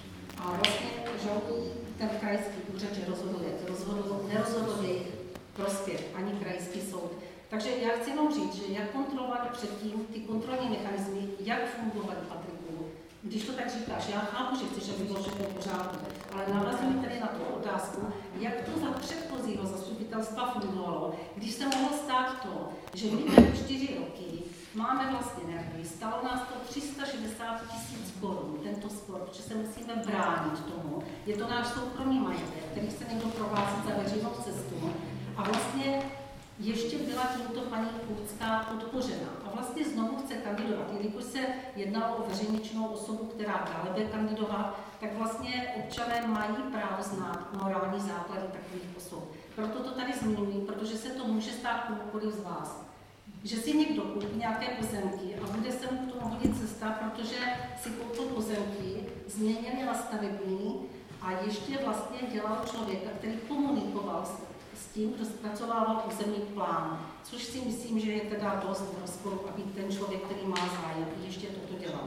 a vlastně žalují ten krajský úřad, že rozhoduje, rozhoduje, nerozhoduje v jejich prospěch ani krajský soud. Takže já chci jenom říct, že jak kontrolovat předtím ty kontrolní mechanismy, jak fungovaly Patriku. Když to tak říkáš, já chápu, že chceš, aby bylo všechno v pořádku, ale navazuji tady na tu otázku, jak to za předchozího zastupitelstva fungovalo, když se mohlo stát to, že my čtyři roky máme vlastně nervy, stalo nás to tři sta šedesát tisíc korun, tento spor, protože se musíme bránit tomu. Je to náš soukromý majetek, který se někdo prohlásí za veřejnou cestu a vlastně ještě byla tímto paní Koucká podpořena a vlastně znovu chce kandidovat. Jelikož se jednalo o veřejněčnou osobu, která dále bude kandidovat, tak vlastně občané mají právo znát morální základy takových osob. Proto to tady zmiňuji, protože se to může stát komukoliv z vás. Že si někdo koupí nějaké pozemky a bude se mu k tomu hodit cesta, protože si koupil pozemky, změnil je na stavební a ještě vlastně dělal člověka, který komunikoval s s tím, kdo zpracovával územní plán, což si myslím, že je teda dost v rozporu, aby ten člověk, který má zájem, ještě toto dělal.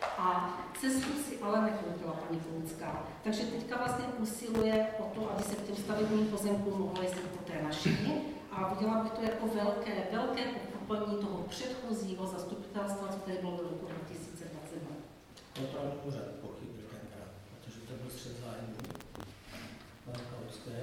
A cestu si ale nekoupila paní Koucká. Takže teďka vlastně usiluje o to, aby se k těm stavebním pozemkům mohlo jezdit po té naší. A viděla bych to jako velké, velké pochopení toho předchozího zastupitelstva, co tady bylo do roku dva tisíce dvacet dva. Kontrolní úřad pochybil tenkrát, protože to byl střet zájmu. Pan Kauské.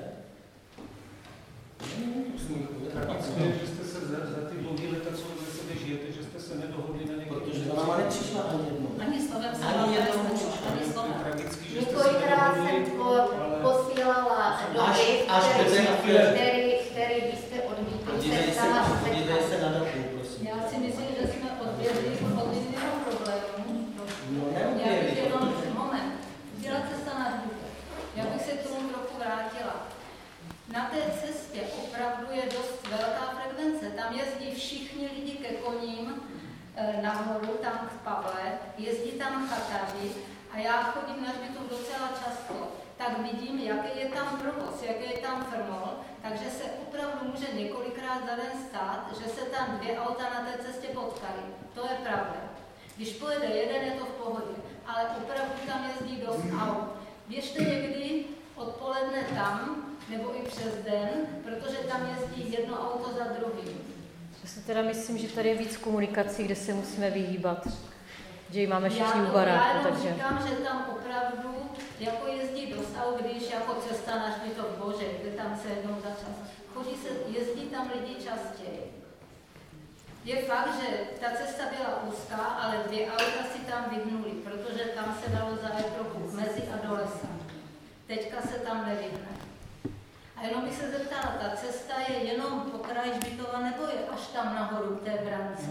Tragické, že jste se za, za ty dlouhé leta, co ve sebe žijete, že jste se nedohodli na někdo. Protože za náma nepřišla ani jednou. Ani slovem se Ani jednou ani slovem. Tragický, že jste se Několikrát jsem nedohodli, po, ale... posílala Až, dopis, až který, který, který, který byste odmítli. podívej se, Sama podívej se na dobu, prosím. Já si myslím, že jsme odběhli od jiného problému. No, Já bych neuvěřím. jenom moment. Dělat cesta na Hřbitov. Já bych se k tomu trochu vrátila. Na té cestě opravdu je dost velká frekvence. Tam jezdí všichni lidi ke koním e, nahoru, tam k Pavle, jezdí tam chataři a já chodím na Hřbitov docela často. Tak vidím, jaký je tam provoz, jaký je tam firmol, takže se opravdu může několikrát za den stát, že se tam dvě auta na té cestě potkají. To je pravda. Když pojede jeden, je to v pohodě, ale opravdu tam jezdí dost aut. Běžte někdy odpoledne tam, nebo i přes den, protože tam jezdí jedno auto za druhým. Já si teda myslím, že tady je víc komunikací, kde se musíme vyhýbat. Že ji máme všichni já u to, baráku, já jenom takže... říkám, že tam opravdu jako jezdí dost aut, když jako cesta na Hřbitov Bože, kde tam se jednou za čas. Chodí se, jezdí tam lidi častěji. Je fakt, že ta cesta byla úzká, ale dvě auta si tam vyhnuli, protože tam se dalo zajet trochu mezi a do lesa. Teďka se tam nevyhne. A jenom bych se zeptala, ta cesta je jenom po kraji Hřbitova, nebo je až tam nahoru k té brance?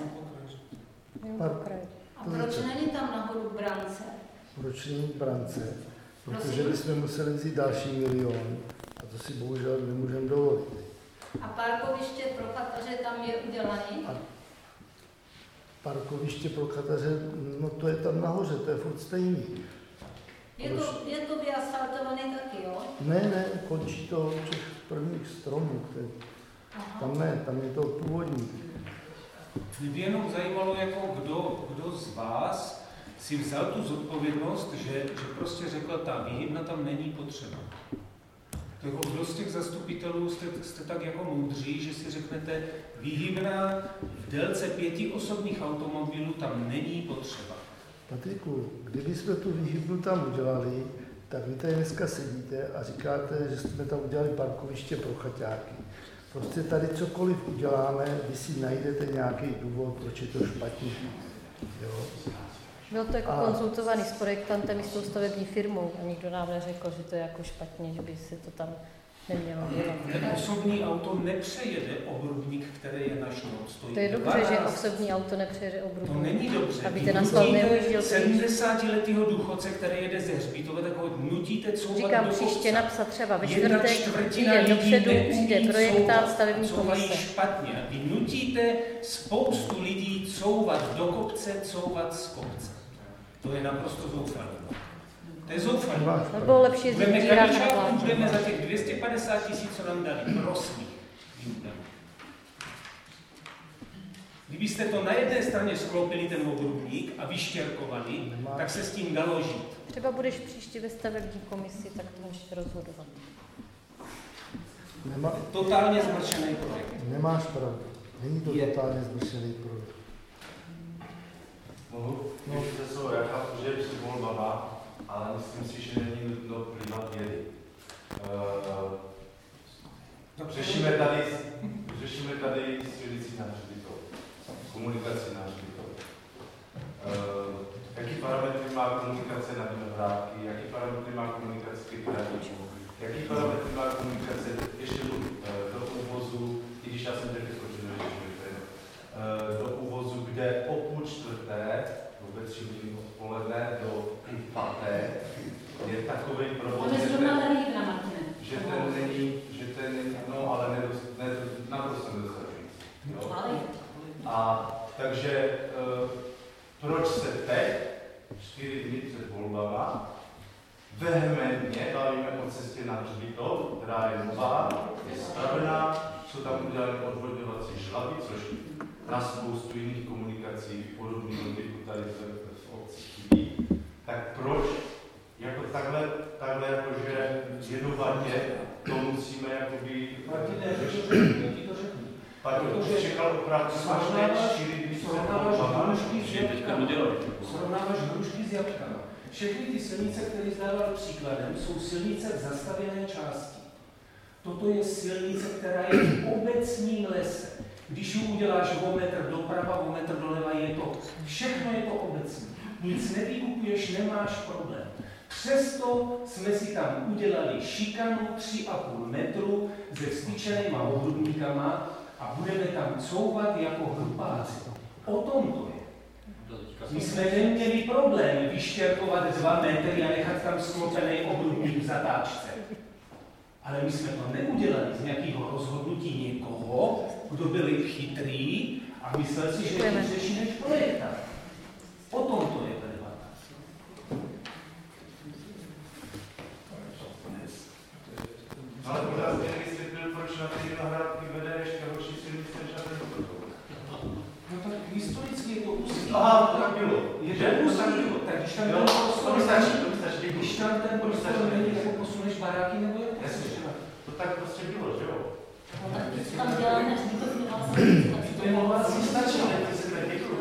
A proč není tam nahoru brance? Proč není brance? Protože Prosím? bychom museli vzít další milion a to si bohužel nemůžeme dovolit. A parkoviště pro chataře tam je udělaný? A parkoviště pro chataře, no to je tam nahoře, to je furt stejný. Je to, je to vyasfaltované taky, jo? Ne, ne, končí to u těch prvních stromů. Které... Tam ne, tam je to původní. Mě by jenom zajímalo, jako kdo, kdo z vás si vzal tu zodpovědnost, že, že prostě řekl, ta výhybna tam není potřeba. To jako kdo z těch zastupitelů jste, jste tak jako moudří, že si řeknete, výhybna v délce pěti osobních automobilů tam není potřeba. Patriku, kdyby jsme tu výhybnu tam udělali, tak vy tady dneska sedíte a říkáte, že jsme tam udělali parkoviště pro chaťáky. Prostě tady cokoliv uděláme, vy si najdete nějaký důvod, proč je to špatně. Jo? Bylo to jako A... konzultovaný s projektantem i s tou stavební firmou a nikdo nám neřekl, že to je jako špatně, že by se to tam nemělo dělat. Ten osobní auto nepřejede obrubník, který je na šnot. Stojí To je dobře, dvanáct. že osobní auto nepřejede obrubník. To není dobře. Aby ten asfalt neujížděl. sedmdesátiletého důchodce, který jede ze Hřbitova, tak ho nutíte couvat Říkám do příště kopce. napsat třeba ve Jedna čtvrtek, čtvrtina přijde lidí dopředu, neumí přijde projektant, couvat, stavební couvají komise. špatně. Vy nutíte spoustu lidí couvat do kopce, couvat z kopce. To je naprosto zoufalé. To je zoufalé. To bylo lepší jezdit Budeme dírák na kamičákům, vládě. budeme za těch dvě stě padesát tisíc, co nám dali, prosím. Kdybyste to na jedné straně sklopili ten obrubník a vyštěrkovali, tak se s tím dalo žít. Třeba budeš příště ve stavební komisi, tak to můžeš rozhodovat. Nemá... Totálně zmršený projekt. Nemáš pravdu. Není to Je. totálně zmršený projekt. Mohu? No, to jsou, já chápu, že je před volbama, ale myslím si, že není nutno plivat vědy. Uh, řešíme tady, řešíme tady silnici na Hřbitov, komunikaci na Hřbitov. Uh, jaký parametry má komunikace na Vinohrádky, jaký parametry má komunikace ke Krajům, jaký parametry má komunikace ještě do, do úvozu, i když já jsem teď skočil, do úvozu, kde po půl čtvrté, vůbec tři hodiny odpoledne do půl páté, je takový provoz, že ten, že ten není, že ten není, no ale nedost, ne, naprosto nedostačující. A takže uh, proč se teď, čtyři dny před volbama, vehementně bavíme o cestě na Hřbitov, která je nová, je spravená, jsou tam udělané odvodňovací žlaby, což na spoustu jiných komunikací podobných typu tady v obci chybí, tak proč jako takhle, takhle jakože jednovatně to musíme jakoby řešit? Jaký to řeknu? Pardon, to čekal opravdu smažné čtyři dny před volbama. Srovnáváš hrušky s jabkama. Všechny ty silnice, které zdával příkladem, jsou silnice v zastavěné části. Toto je silnice, která je v obecním lese. Když ji uděláš o metr doprava, o metr doleva, je to, všechno je to obecní. Nic nevykupuješ, nemáš problém. Přesto jsme si tam udělali šikanu tři a půl metru se vztyčenýma obrubníkama a budeme tam couvat jako hrupáci. O tom to je. My jsme neměli problém vyštěrkovat dva metry a nechat tam sklopený obrubník v zatáčce. Ale my jsme to neudělali z nějakého rozhodnutí někoho, kdo byl chytrý a myslel si, že je to řeší než projekta. O tom to je ta debata. Ale pořád mě nevysvětlil, proč na ty Vinohrádky vede ještě horší silnice než na ten protokol. No tak historicky je to úzký. Aha, to tak bylo. Je to úzký, tak když tam ten prostor, když tam ten prostor není, jako posuneš baráky nebo je? Jasně, to tak prostě bylo, že jo? Tam děláme Hřbitov To je mluvací stačí, ale to se tady děkuju.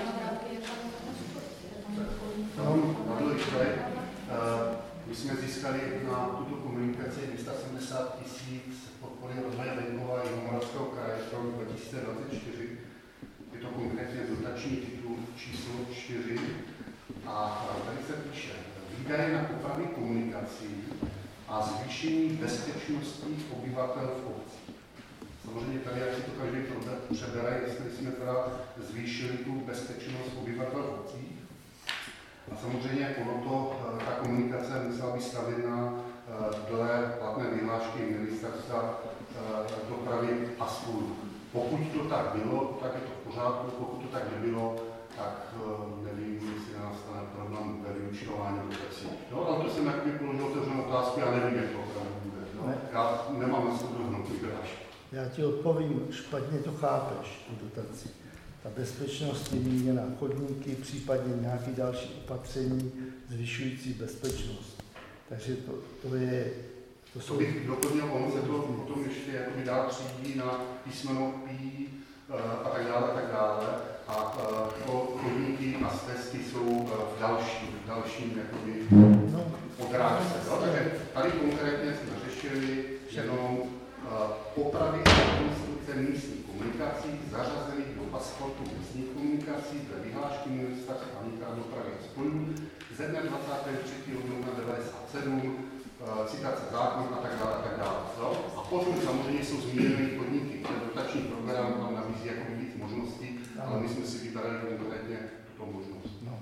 My jsme získali na tuto komunikaci dvě stě sedmdesát tisíc podpory rozvoje venkova a Jihomoravského kraje pro dva tisíce dvacet čtyři. Je to konkrétně dotační titul číslo čtyři. A tady se píše výdaje na opravy komunikací a zvýšení bezpečnosti obyvatel v obci. Samozřejmě tady, jak si to každý přebere, jestli jsme teda zvýšili tu bezpečnost obyvatel v obcí. A samozřejmě ono to, ta komunikace musela být stavěna dle platné vyhlášky ministerstva dopravy a spolu. Pokud to tak bylo, tak je to v pořádku, pokud to tak nebylo, tak nevím, jestli nastane problém ve vyučtování dotací. No, ale to jsem jak mi položil otevřenou otázku, já nevím, jak to opravdu bude. No, já nemám na stůl hnutí, až. Já ti odpovím, špatně to chápeš, tu dotaci. Ta bezpečnost je míněna chodníky, případně nějaké další opatření zvyšující bezpečnost. Takže to, to je... To, jsou... to bych doplnil, on se to potom ještě jakoby dál třídí na písmeno P a tak dále, a tak dále. A to chodníky a stezky jsou v dalším, v dalším jakoby odrážce. No, takže tady konkrétně jsme řešili jenom opravy a rekonstrukce místních komunikací zařazených do pasportu místních komunikací dle vyhlášky Ministerstva vnitra dopravy a spojů ze dne dvacátého třetího dubna devadesát sedm, citace zákon a tak dále, a tak dále. A potom samozřejmě jsou zmíněny podniky. Ten dotační program tam nabízí jako víc možností, ale my jsme si vybrali konkrétně tuto možnost. No.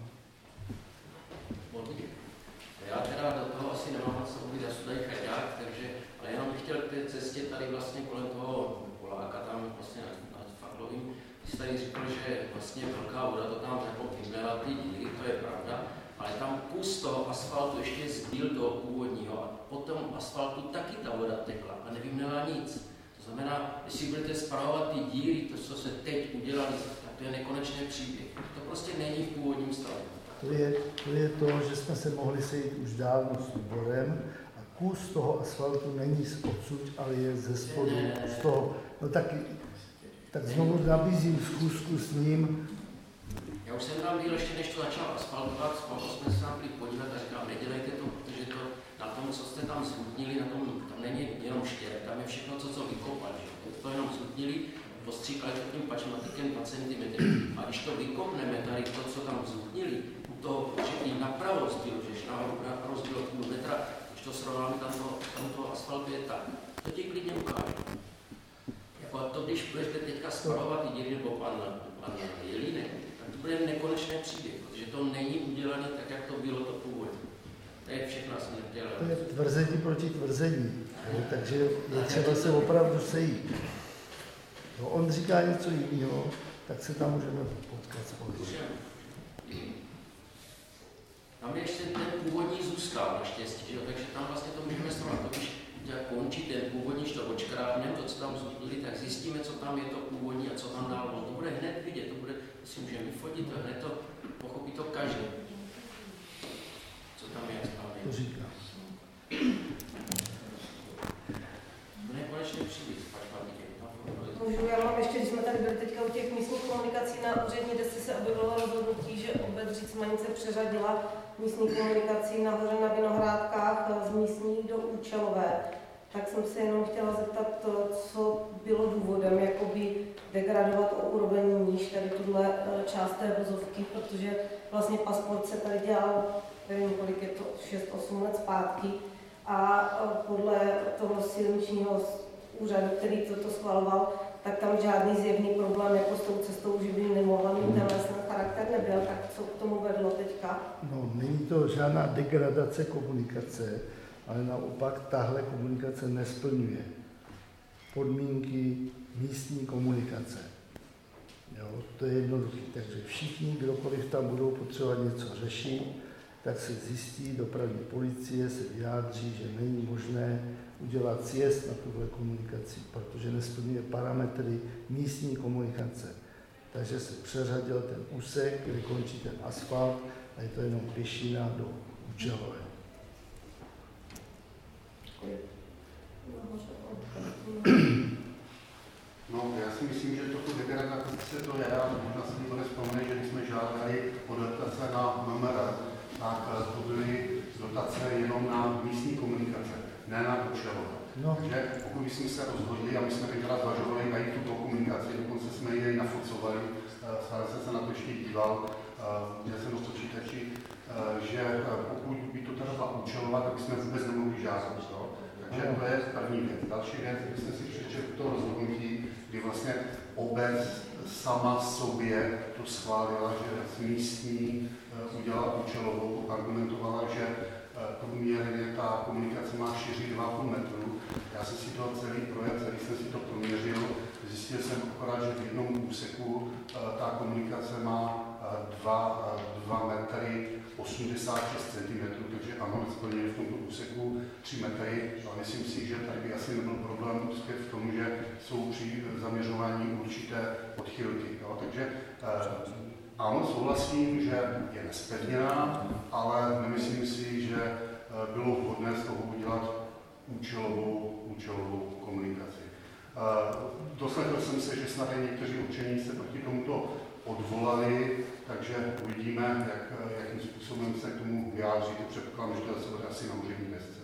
Já teda do toho asi nemám moc mluvit, já jsem tady chaďák, takže, ale jenom bych chtěl k té cestě tady vlastně kolem toho Poláka, tam vlastně nad Faklovým, ty jsi tady říkal, že vlastně velká voda to tam jako vymlela ty díry, to je pravda, ale tam kus toho asfaltu ještě zbyl do původního a potom asfaltu taky ta voda tekla a nevymlela nic. To znamená, jestli budete spravovat ty díry, to, co se teď udělali, tak to je nekonečný příběh. To prostě není v původním stavu. To je, to je to, že jsme se mohli sejít už dávno s výborem a kus toho asfaltu není z odsud, ale je ze spodu. Z toho, no tak, tak znovu nabízím zkusku s ním. Já už jsem tam byl ještě než to začal asfaltovat, spolu jsme se tam byli podívat a říkám, nedělejte to, protože to na tom, co jste tam zhutnili, na tom, tam není jenom štěrek, tam je všechno, co, co vykopali. To jenom zhutnili, postříkali to tím pačmatikem dva centimetry. A když to vykopneme, tady to, co tam zhutnili, to, že i napravo zbylo, že napravo zbylo půl metra, když to srovnáme, tam to, tam to asfaltu je tak. To ti klidně ukážu. Jako to, když budete teďka spravovat i díry, nebo pan, pan Jelínek, tak to bude nekonečné příběh, protože to není udělané tak, jak to bylo to původně. To je všechno asi nedělané. To je tvrzení proti tvrzení, jo, takže je třeba se opravdu sejít. No, on říká něco jiného, tak se tam můžeme potkat společně. Tam ještě ten původní zůstal naštěstí, že? Takže tam vlastně to můžeme srovnat. To, když končí ten původní, že to očkrátneme, to, co tam zůstali, tak zjistíme, co tam je to původní a co tam dál. No, to bude hned vidět, to bude, si můžeme vyfotit, to hned to pochopí to každý. Co tam je správně. To říká. To nekonečně příběh, pačmatiky. Můžu, já mám ještě, když jsme tady byli teďka u těch místních komunikací, na úřední desce se objevilo rozhodnutí, že obec Řícmanice přeřadila místní komunikací nahoře na Vinohrádkách z místních do účelové. Tak jsem se jenom chtěla zeptat, to, co bylo důvodem, jakoby degradovat o úroveň níž tady tuhle část té vozovky, protože vlastně pasport se tady dělal, nevím, kolik je to, šest osm let zpátky a podle toho silničního úřadu, který toto schvaloval, tak tam žádný zjevný problém jako s tou cestou, že by nemohla mít ten lesný charakter nebyl, tak co k tomu vedlo teďka? No, není to žádná degradace komunikace, ale naopak tahle komunikace nesplňuje podmínky místní komunikace. Jo, to je jednoduché. Takže všichni, kdokoliv tam budou potřebovat něco řešit, tak se zjistí, dopravní policie se vyjádří, že není možné udělat sjezd na tuhle komunikaci, protože nesplňuje parametry místní komunikace. Takže se přeřadil ten úsek, kde končí ten asfalt a je to jenom pěšina do účelové. No, já si myslím, že toto degradace to je, a možná si nikdo nevzpomene, že když jsme žádali o dotace na M M R, tak to byly dotace jenom na místní komunikace, ne na účelové. No. Takže pokud jsme se rozhodli, a my jsme tenkrát zvažovali najít tuto komunikaci, dokonce jsme ji nafocovali, stále jsem se na to ještě díval, měl jsem do počítači, že pokud by to teda byla účelová, tak bychom vůbec nemohli žádat. Takže to je první věc. Další věc, když jsem si přečetl to rozhodnutí, kdy vlastně obec sama sobě to schválila, že z místní udělala účelovou, argumentovala, že průměrně ta komunikace má šíři dva a půl metru. Já jsem si to celý projekt, celý jsem si to proměřil, zjistil jsem akorát, že v jednom úseku ta komunikace má dva metry osmdesát šest centimetrů, takže ano, splnili v tomto úseku tři metry, ale myslím si, že tady by asi nebyl problém uspět v tom, že jsou při zaměřování určité odchylky. Jo? Takže eh, ano, souhlasím, že je nespevněná, ale nemyslím si, že eh, bylo vhodné z toho udělat účelovou, účelovou komunikaci. Eh, doslechl jsem se, že snad i někteří občané se proti tomuto odvolali, takže uvidíme, jak, jakým způsobem se k tomu vyjádří. Předpokládám, že to se bude asi na úřední desce.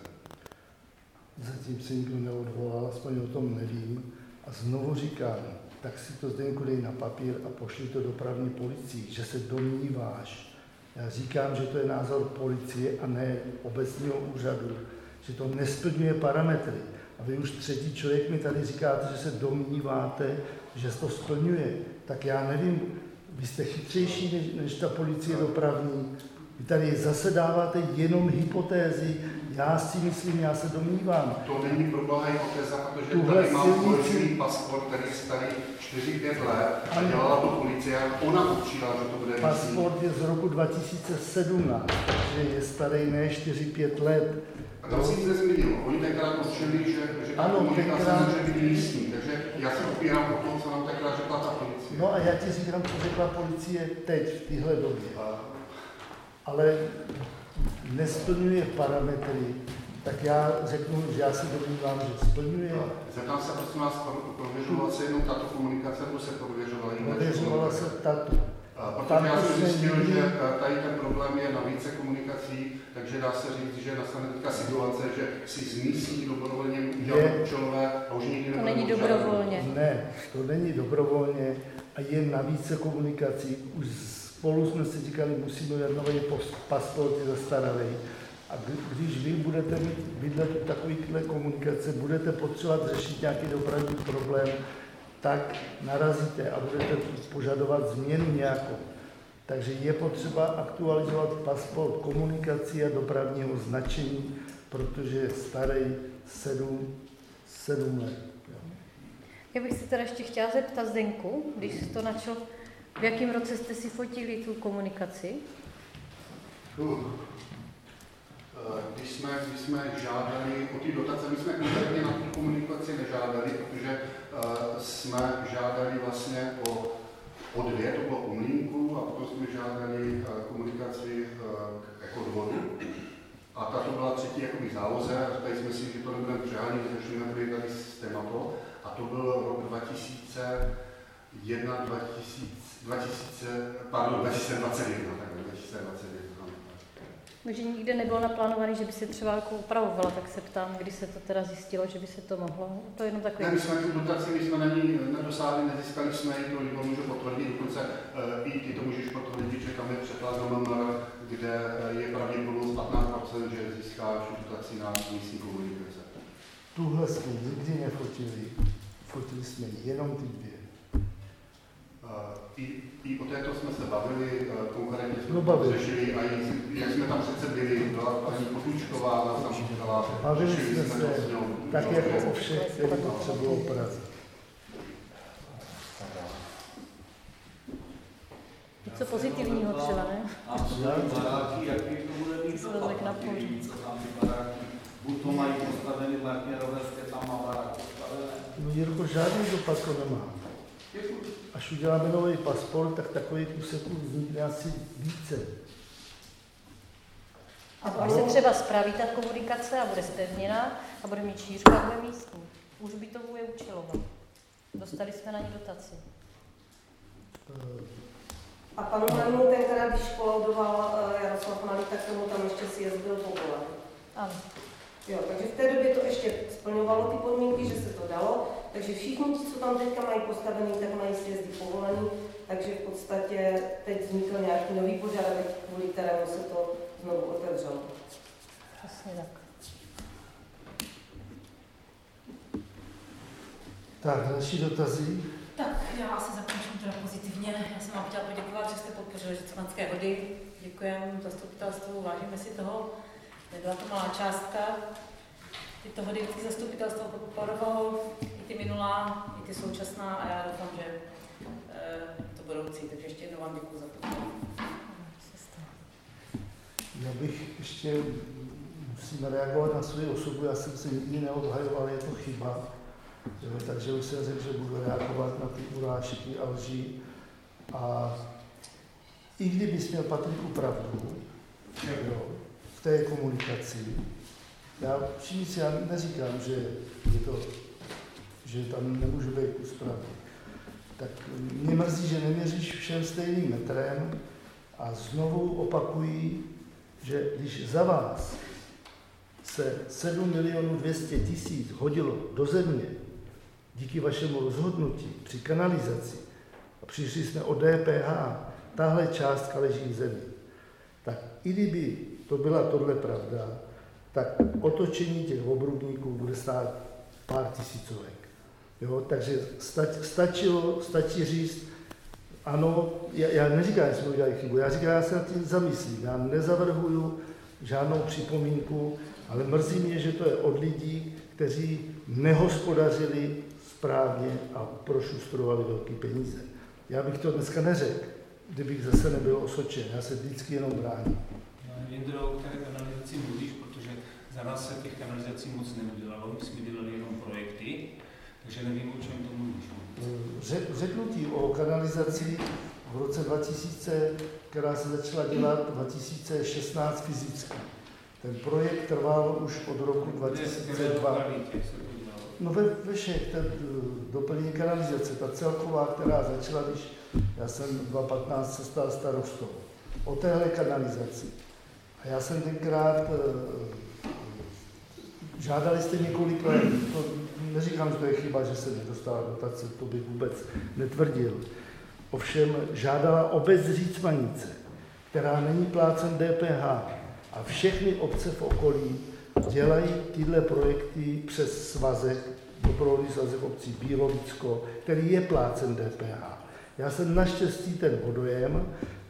Zatím se nikdo neodvolal, aspoň o tom nevím. A znovu říkám, tak si to Zdeňku dej na papír a pošli to dopravní policii, že se domníváš. Já říkám, že to je názor policie a ne obecního úřadu, že to nesplňuje parametry. A vy už třetí člověk mi tady říkáte, že se domníváte, že to splňuje. Tak já nevím, vy jste chytřejší než, než ta policie dopravní. Vy tady zase dáváte jenom hypotézy. Já si myslím, já se domnívám. To není problém hypotéza, protože Tuhle tady mám silnici... policijní pasport, který je starý čtyři pět let a dělala to policie a ona určila, že to bude místní. Pasport je z roku dva tisíce sedmnáct, takže je starý ne čtyři pět let. A tam si nic nezměnilo. Oni tenkrát určili, že, že ta komunikace tenkrát... může být místní, takže já se opírám o to, co nám tenkrát řekla ta policie. No a já ti říkám, co řekla policie teď, v téhle době. Ale nesplňuje parametry, tak já řeknu, že já si domnívám, že splňuje. Zeptám se, prosím vás, prověřovala se jenom tato komunikace, nebo se prověřovala jiné? Prověřovala se tato. Protože já jsem zjistil, že tady ten problém je na více komunikací, takže dá se říct, že nastane teďka situace, že si z místní dobrovolně udělal účelové a už nikdy to není dobrovolně. Ne, to není dobrovolně a je na více komunikací. Už spolu jsme si říkali, musíme mít nový pasport, je zastaralý. A když vy budete mít bydlet takovýhle komunikace, budete potřebovat řešit nějaký dopravní problém, tak narazíte a budete požadovat změnu nějakou. Takže je potřeba aktualizovat pasport komunikací a dopravního značení, protože je starý sedm let. Já bych se teda ještě chtěla zeptat Zdenku, když jsi to načal, v jakém roce jste si fotili tu komunikaci? Uh. Když jsme, když jsme žádali o ty dotace, my jsme konkrétně na tu komunikaci nežádali, protože uh, jsme žádali vlastně o, o dvě, to bylo u Mlýnku, a potom jsme žádali uh, komunikaci uh, k ekodvodu. A tato byla třetí jakoby záloze, a říkali jsme si, že to nebudeme přehánět, že začneme tady tady s témato. A to byl rok dva tisíce jedna, dva tisíce, pardon, dva tisíce dvacet jedna, tak dva tisíce dvacet jedna. Takže nikde nebylo naplánované, že by se třeba jako upravovala, tak se ptám, kdy se to teda zjistilo, že by se to mohlo. To je jenom takový... Ne, my jsme tu dotaci, my jsme na ní nedosáhli, nezískali jsme ji, to Libor může potvrdit, dokonce uh, i ty to můžeš potvrdit, že tam je překlad na M M R, kde je pravděpodobnost patnáct procent, že získáš dotaci na místní komunikace. Tuhle jsme nikdy nefotili, fotili jsme jenom ty dvě. Uh, i, I o této jsme se bavili, uh, konkrétně jsme no, to řešili a jak jsme tam přece byli, byla paní Potůčková, nás tam říkala, bavili jsme se to tak jako o všech, který potřebují opravit. Co pozitivního třeba, ne? A jsou baráky, jaký to bude mít dopad, co tam ty baráky. Buď to mají postavený Martněrovské, tam má barák postavené. No Jirko, žádný dopad to nemá. Až uděláme nový pasport, tak takových úseků vznikne asi více. A až se třeba spraví ta komunikace a bude zpevněná a bude mít šířku a bude místní. Už by to bude účelovat. Dostali jsme na ní dotaci. A panu Lemu tenkrát, když kolaudoval Jaroslav Malý, tak tomu tam ještě si jezdil povolat. Ano. Jo, takže v té době to ještě splňovalo ty podmínky, že se to dalo, takže všichni, co tam teďka mají postavený, tak mají sjezdy povolený, takže v podstatě teď vznikl nějaký nový požadavek, kvůli kterému se to znovu otevřelo. Jasně tak. Tak, další dotazy? Tak, já asi zakončím teda pozitivně. Já jsem vám chtěla poděkovat, že jste podpořili Řecmanské vody. Děkujeme zastupitelstvu, vážíme si toho. Nebyla to malá částka. Tyto vody vždycky zastupitelstvo podporovalo, i ty minulá, i ty současná, a já doufám, že e, to budoucí. Takže ještě jednou vám děkuji za podporu. Já bych ještě musíme reagovat na svou osobu, já jsem se nikdy neobhajoval, je to chyba. Jo, takže už jsem řekl, že budu reagovat na ty urážky a lži. A i kdybys měl, Patriku, pravdu, jo, v té komunikaci, já všichni si já neříkám, že, je to, že tam nemůžu být kus pravdy. Tak mě mrzí, že neměříš všem stejným metrem a znovu opakuji, že když za vás se sedm milionů dvě stě tisíc hodilo do země díky vašemu rozhodnutí při kanalizaci a přišli jsme o D P H, tahle částka leží v zemi, tak i kdyby to byla tohle pravda, tak otočení těch obrubníků bude stát pár tisícovek. Jo, takže stač, stačilo, stačí říct, ano, já, já neříkám, že jsme udělali chybu, já říkám, já se nad tím zamyslím, já nezavrhuju žádnou připomínku, ale mrzí mě, že to je od lidí, kteří nehospodařili správně a prošustrovali velké peníze. Já bych to dneska neřekl, kdybych zase nebyl osočen, já se vždycky jenom bráním. Jindro, o které kanalizaci mluvíš, protože za nás se těch kanalizací moc neudělalo, my jsme dělali jenom projekty, takže nevím, o čem to mluvíš. Řeknu ti o kanalizaci v roce dva tisíce, která se začala dělat dva tisíce šestnáct fyzicky. Ten projekt trval už od roku dva tisíce dva. No ve, ve všech, ten doplnění kanalizace, ta celková, která začala, když já jsem dva tisíce patnáct se stal starostou, o téhle kanalizaci. A já jsem tenkrát, žádali jste několik let, to neříkám, že to je chyba, že se nedostala dotace, to bych vůbec netvrdil. Ovšem žádala obec Řícmanice, která není plácem D P H a všechny obce v okolí dělají tyhle projekty přes svazek, doprovodný svazek obcí Bílovicko, který je plácem D P H. Já jsem naštěstí ten vodojem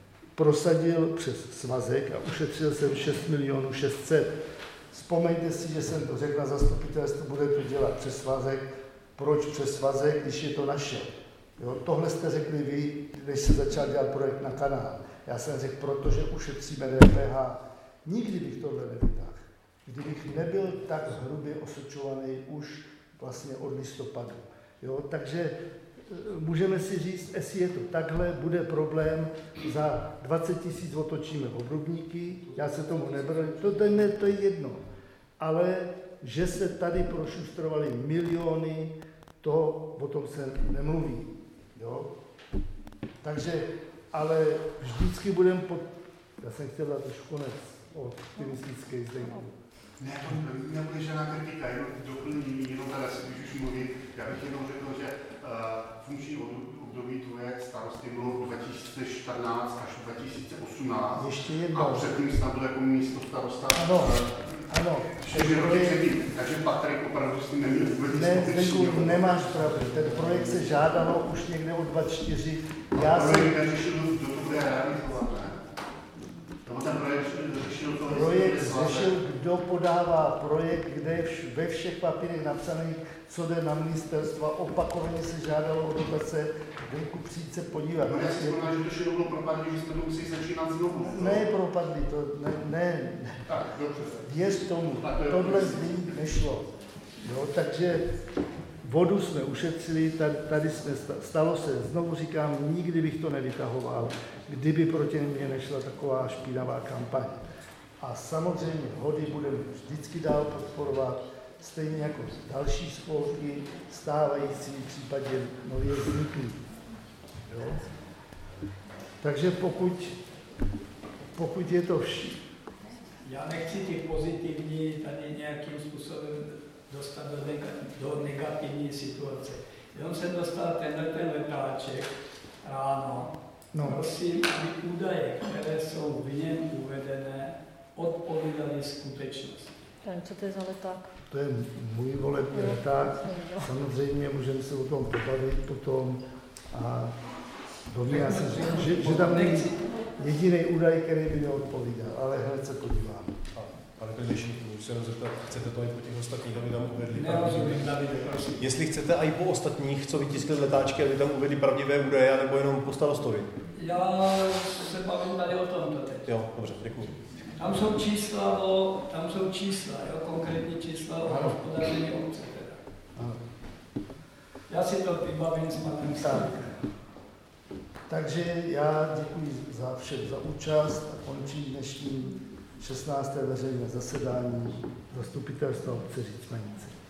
prosadil přes svazek a ušetřil jsem šest milionů šest set. Vzpomeňte si, že jsem to řekl na zastupitelstvu, bude to dělat přes svazek. Proč přes svazek, když je to naše? Jo, tohle jste řekli vy, když se začal dělat projekt na kanál. Já jsem řekl, protože ušetříme D P H. Nikdy bych tohle nevytáhl. Kdybych nebyl tak hrubě osočovaný už vlastně od listopadu. Jo, takže můžeme si říct, jestli je to takhle, bude problém, za dvacet tisíc otočíme obrubníky, já se tomu neberu, to, to, ne, to je jedno. Ale že se tady prošustrovaly miliony, to o tom se nemluví. Jo? Takže, ale vždycky budeme pod... Já jsem chtěl dát už konec o optimistické zdenku. Ne, to nebude žádná kritika, jenom doplnění, jenom teda si, když už mluvím, já bych jenom řekl, že uh, funkční období tvoje starosty bylo dva tisíce čtrnáct až dva tisíce osmnáct. Ještě jednou. A předtím snad byl jako místo starosta. Ano, ano. čtyři roky předtím, takže Patrik opravdu s tím neměl vůbec ne, Zdenku, nemáš pravdu, ten projekt se žádalo už někde od dvacet čtyři. Já jsem... jsem... neřešil, kdo to bude realizovat, ne? Nebo ten projekt řešil to... Projekt řešil, kdo podává projekt, kde je vš- ve všech papírech napsaných, co jde na ministerstva, opakovaně se žádalo o dotace, Denku přijít se podívat. No já si znamená, že to všechno bylo propadlý, že jsme to museli začínat znovu. Ne propadlý, to ne, ne. Tak, dobře. Věř tomu, tohle z ní nešlo. Jo, takže vodu jsme ušetřili, tady, tady jsme, stalo se, znovu říkám, nikdy bych to nevytahoval, kdyby proti mě nešla taková špinavá kampaň. A samozřejmě hody budeme vždycky dál podporovat, stejně jako další spolky, stávající, případně nově vzniklý. Jo? Takže pokud, pokud je to vši... Já nechci ty pozitivní tady nějakým způsobem dostat do, neg- do negativní situace. Jenom jsem dostal tenhle ten letáček ráno. No. Prosím, aby údaje, které jsou v něm uvedené, odpovídaly skutečnosti. Co to je za leták? To je můj volební leták. Samozřejmě můžeme se o tom pobavit potom. A domnívám se, že, že, že tam není jediný údaj, který by neodpovídal, ale hned se podívám. Pane Krvěšníku, už se jenom zeptat, chcete to i po těch ostatních, aby tam uvedli pravdivé? Jestli chcete i po ostatních, co vytiskli letáčky, aby tam uvedli pravdivé údaje, nebo jenom po starostovi? Já se bavím tady o tomto teď. Jo, dobře, děkuji. Tam jsou čísla, o, tam jsou čísla, jo, konkrétní čísla o hospodaření obce. Teda. Já si to vybavím s panem tak. Takže já děkuji za všem za účast a končím dnešní šestnácté veřejné zasedání zastupitelstva obce Řícmanice.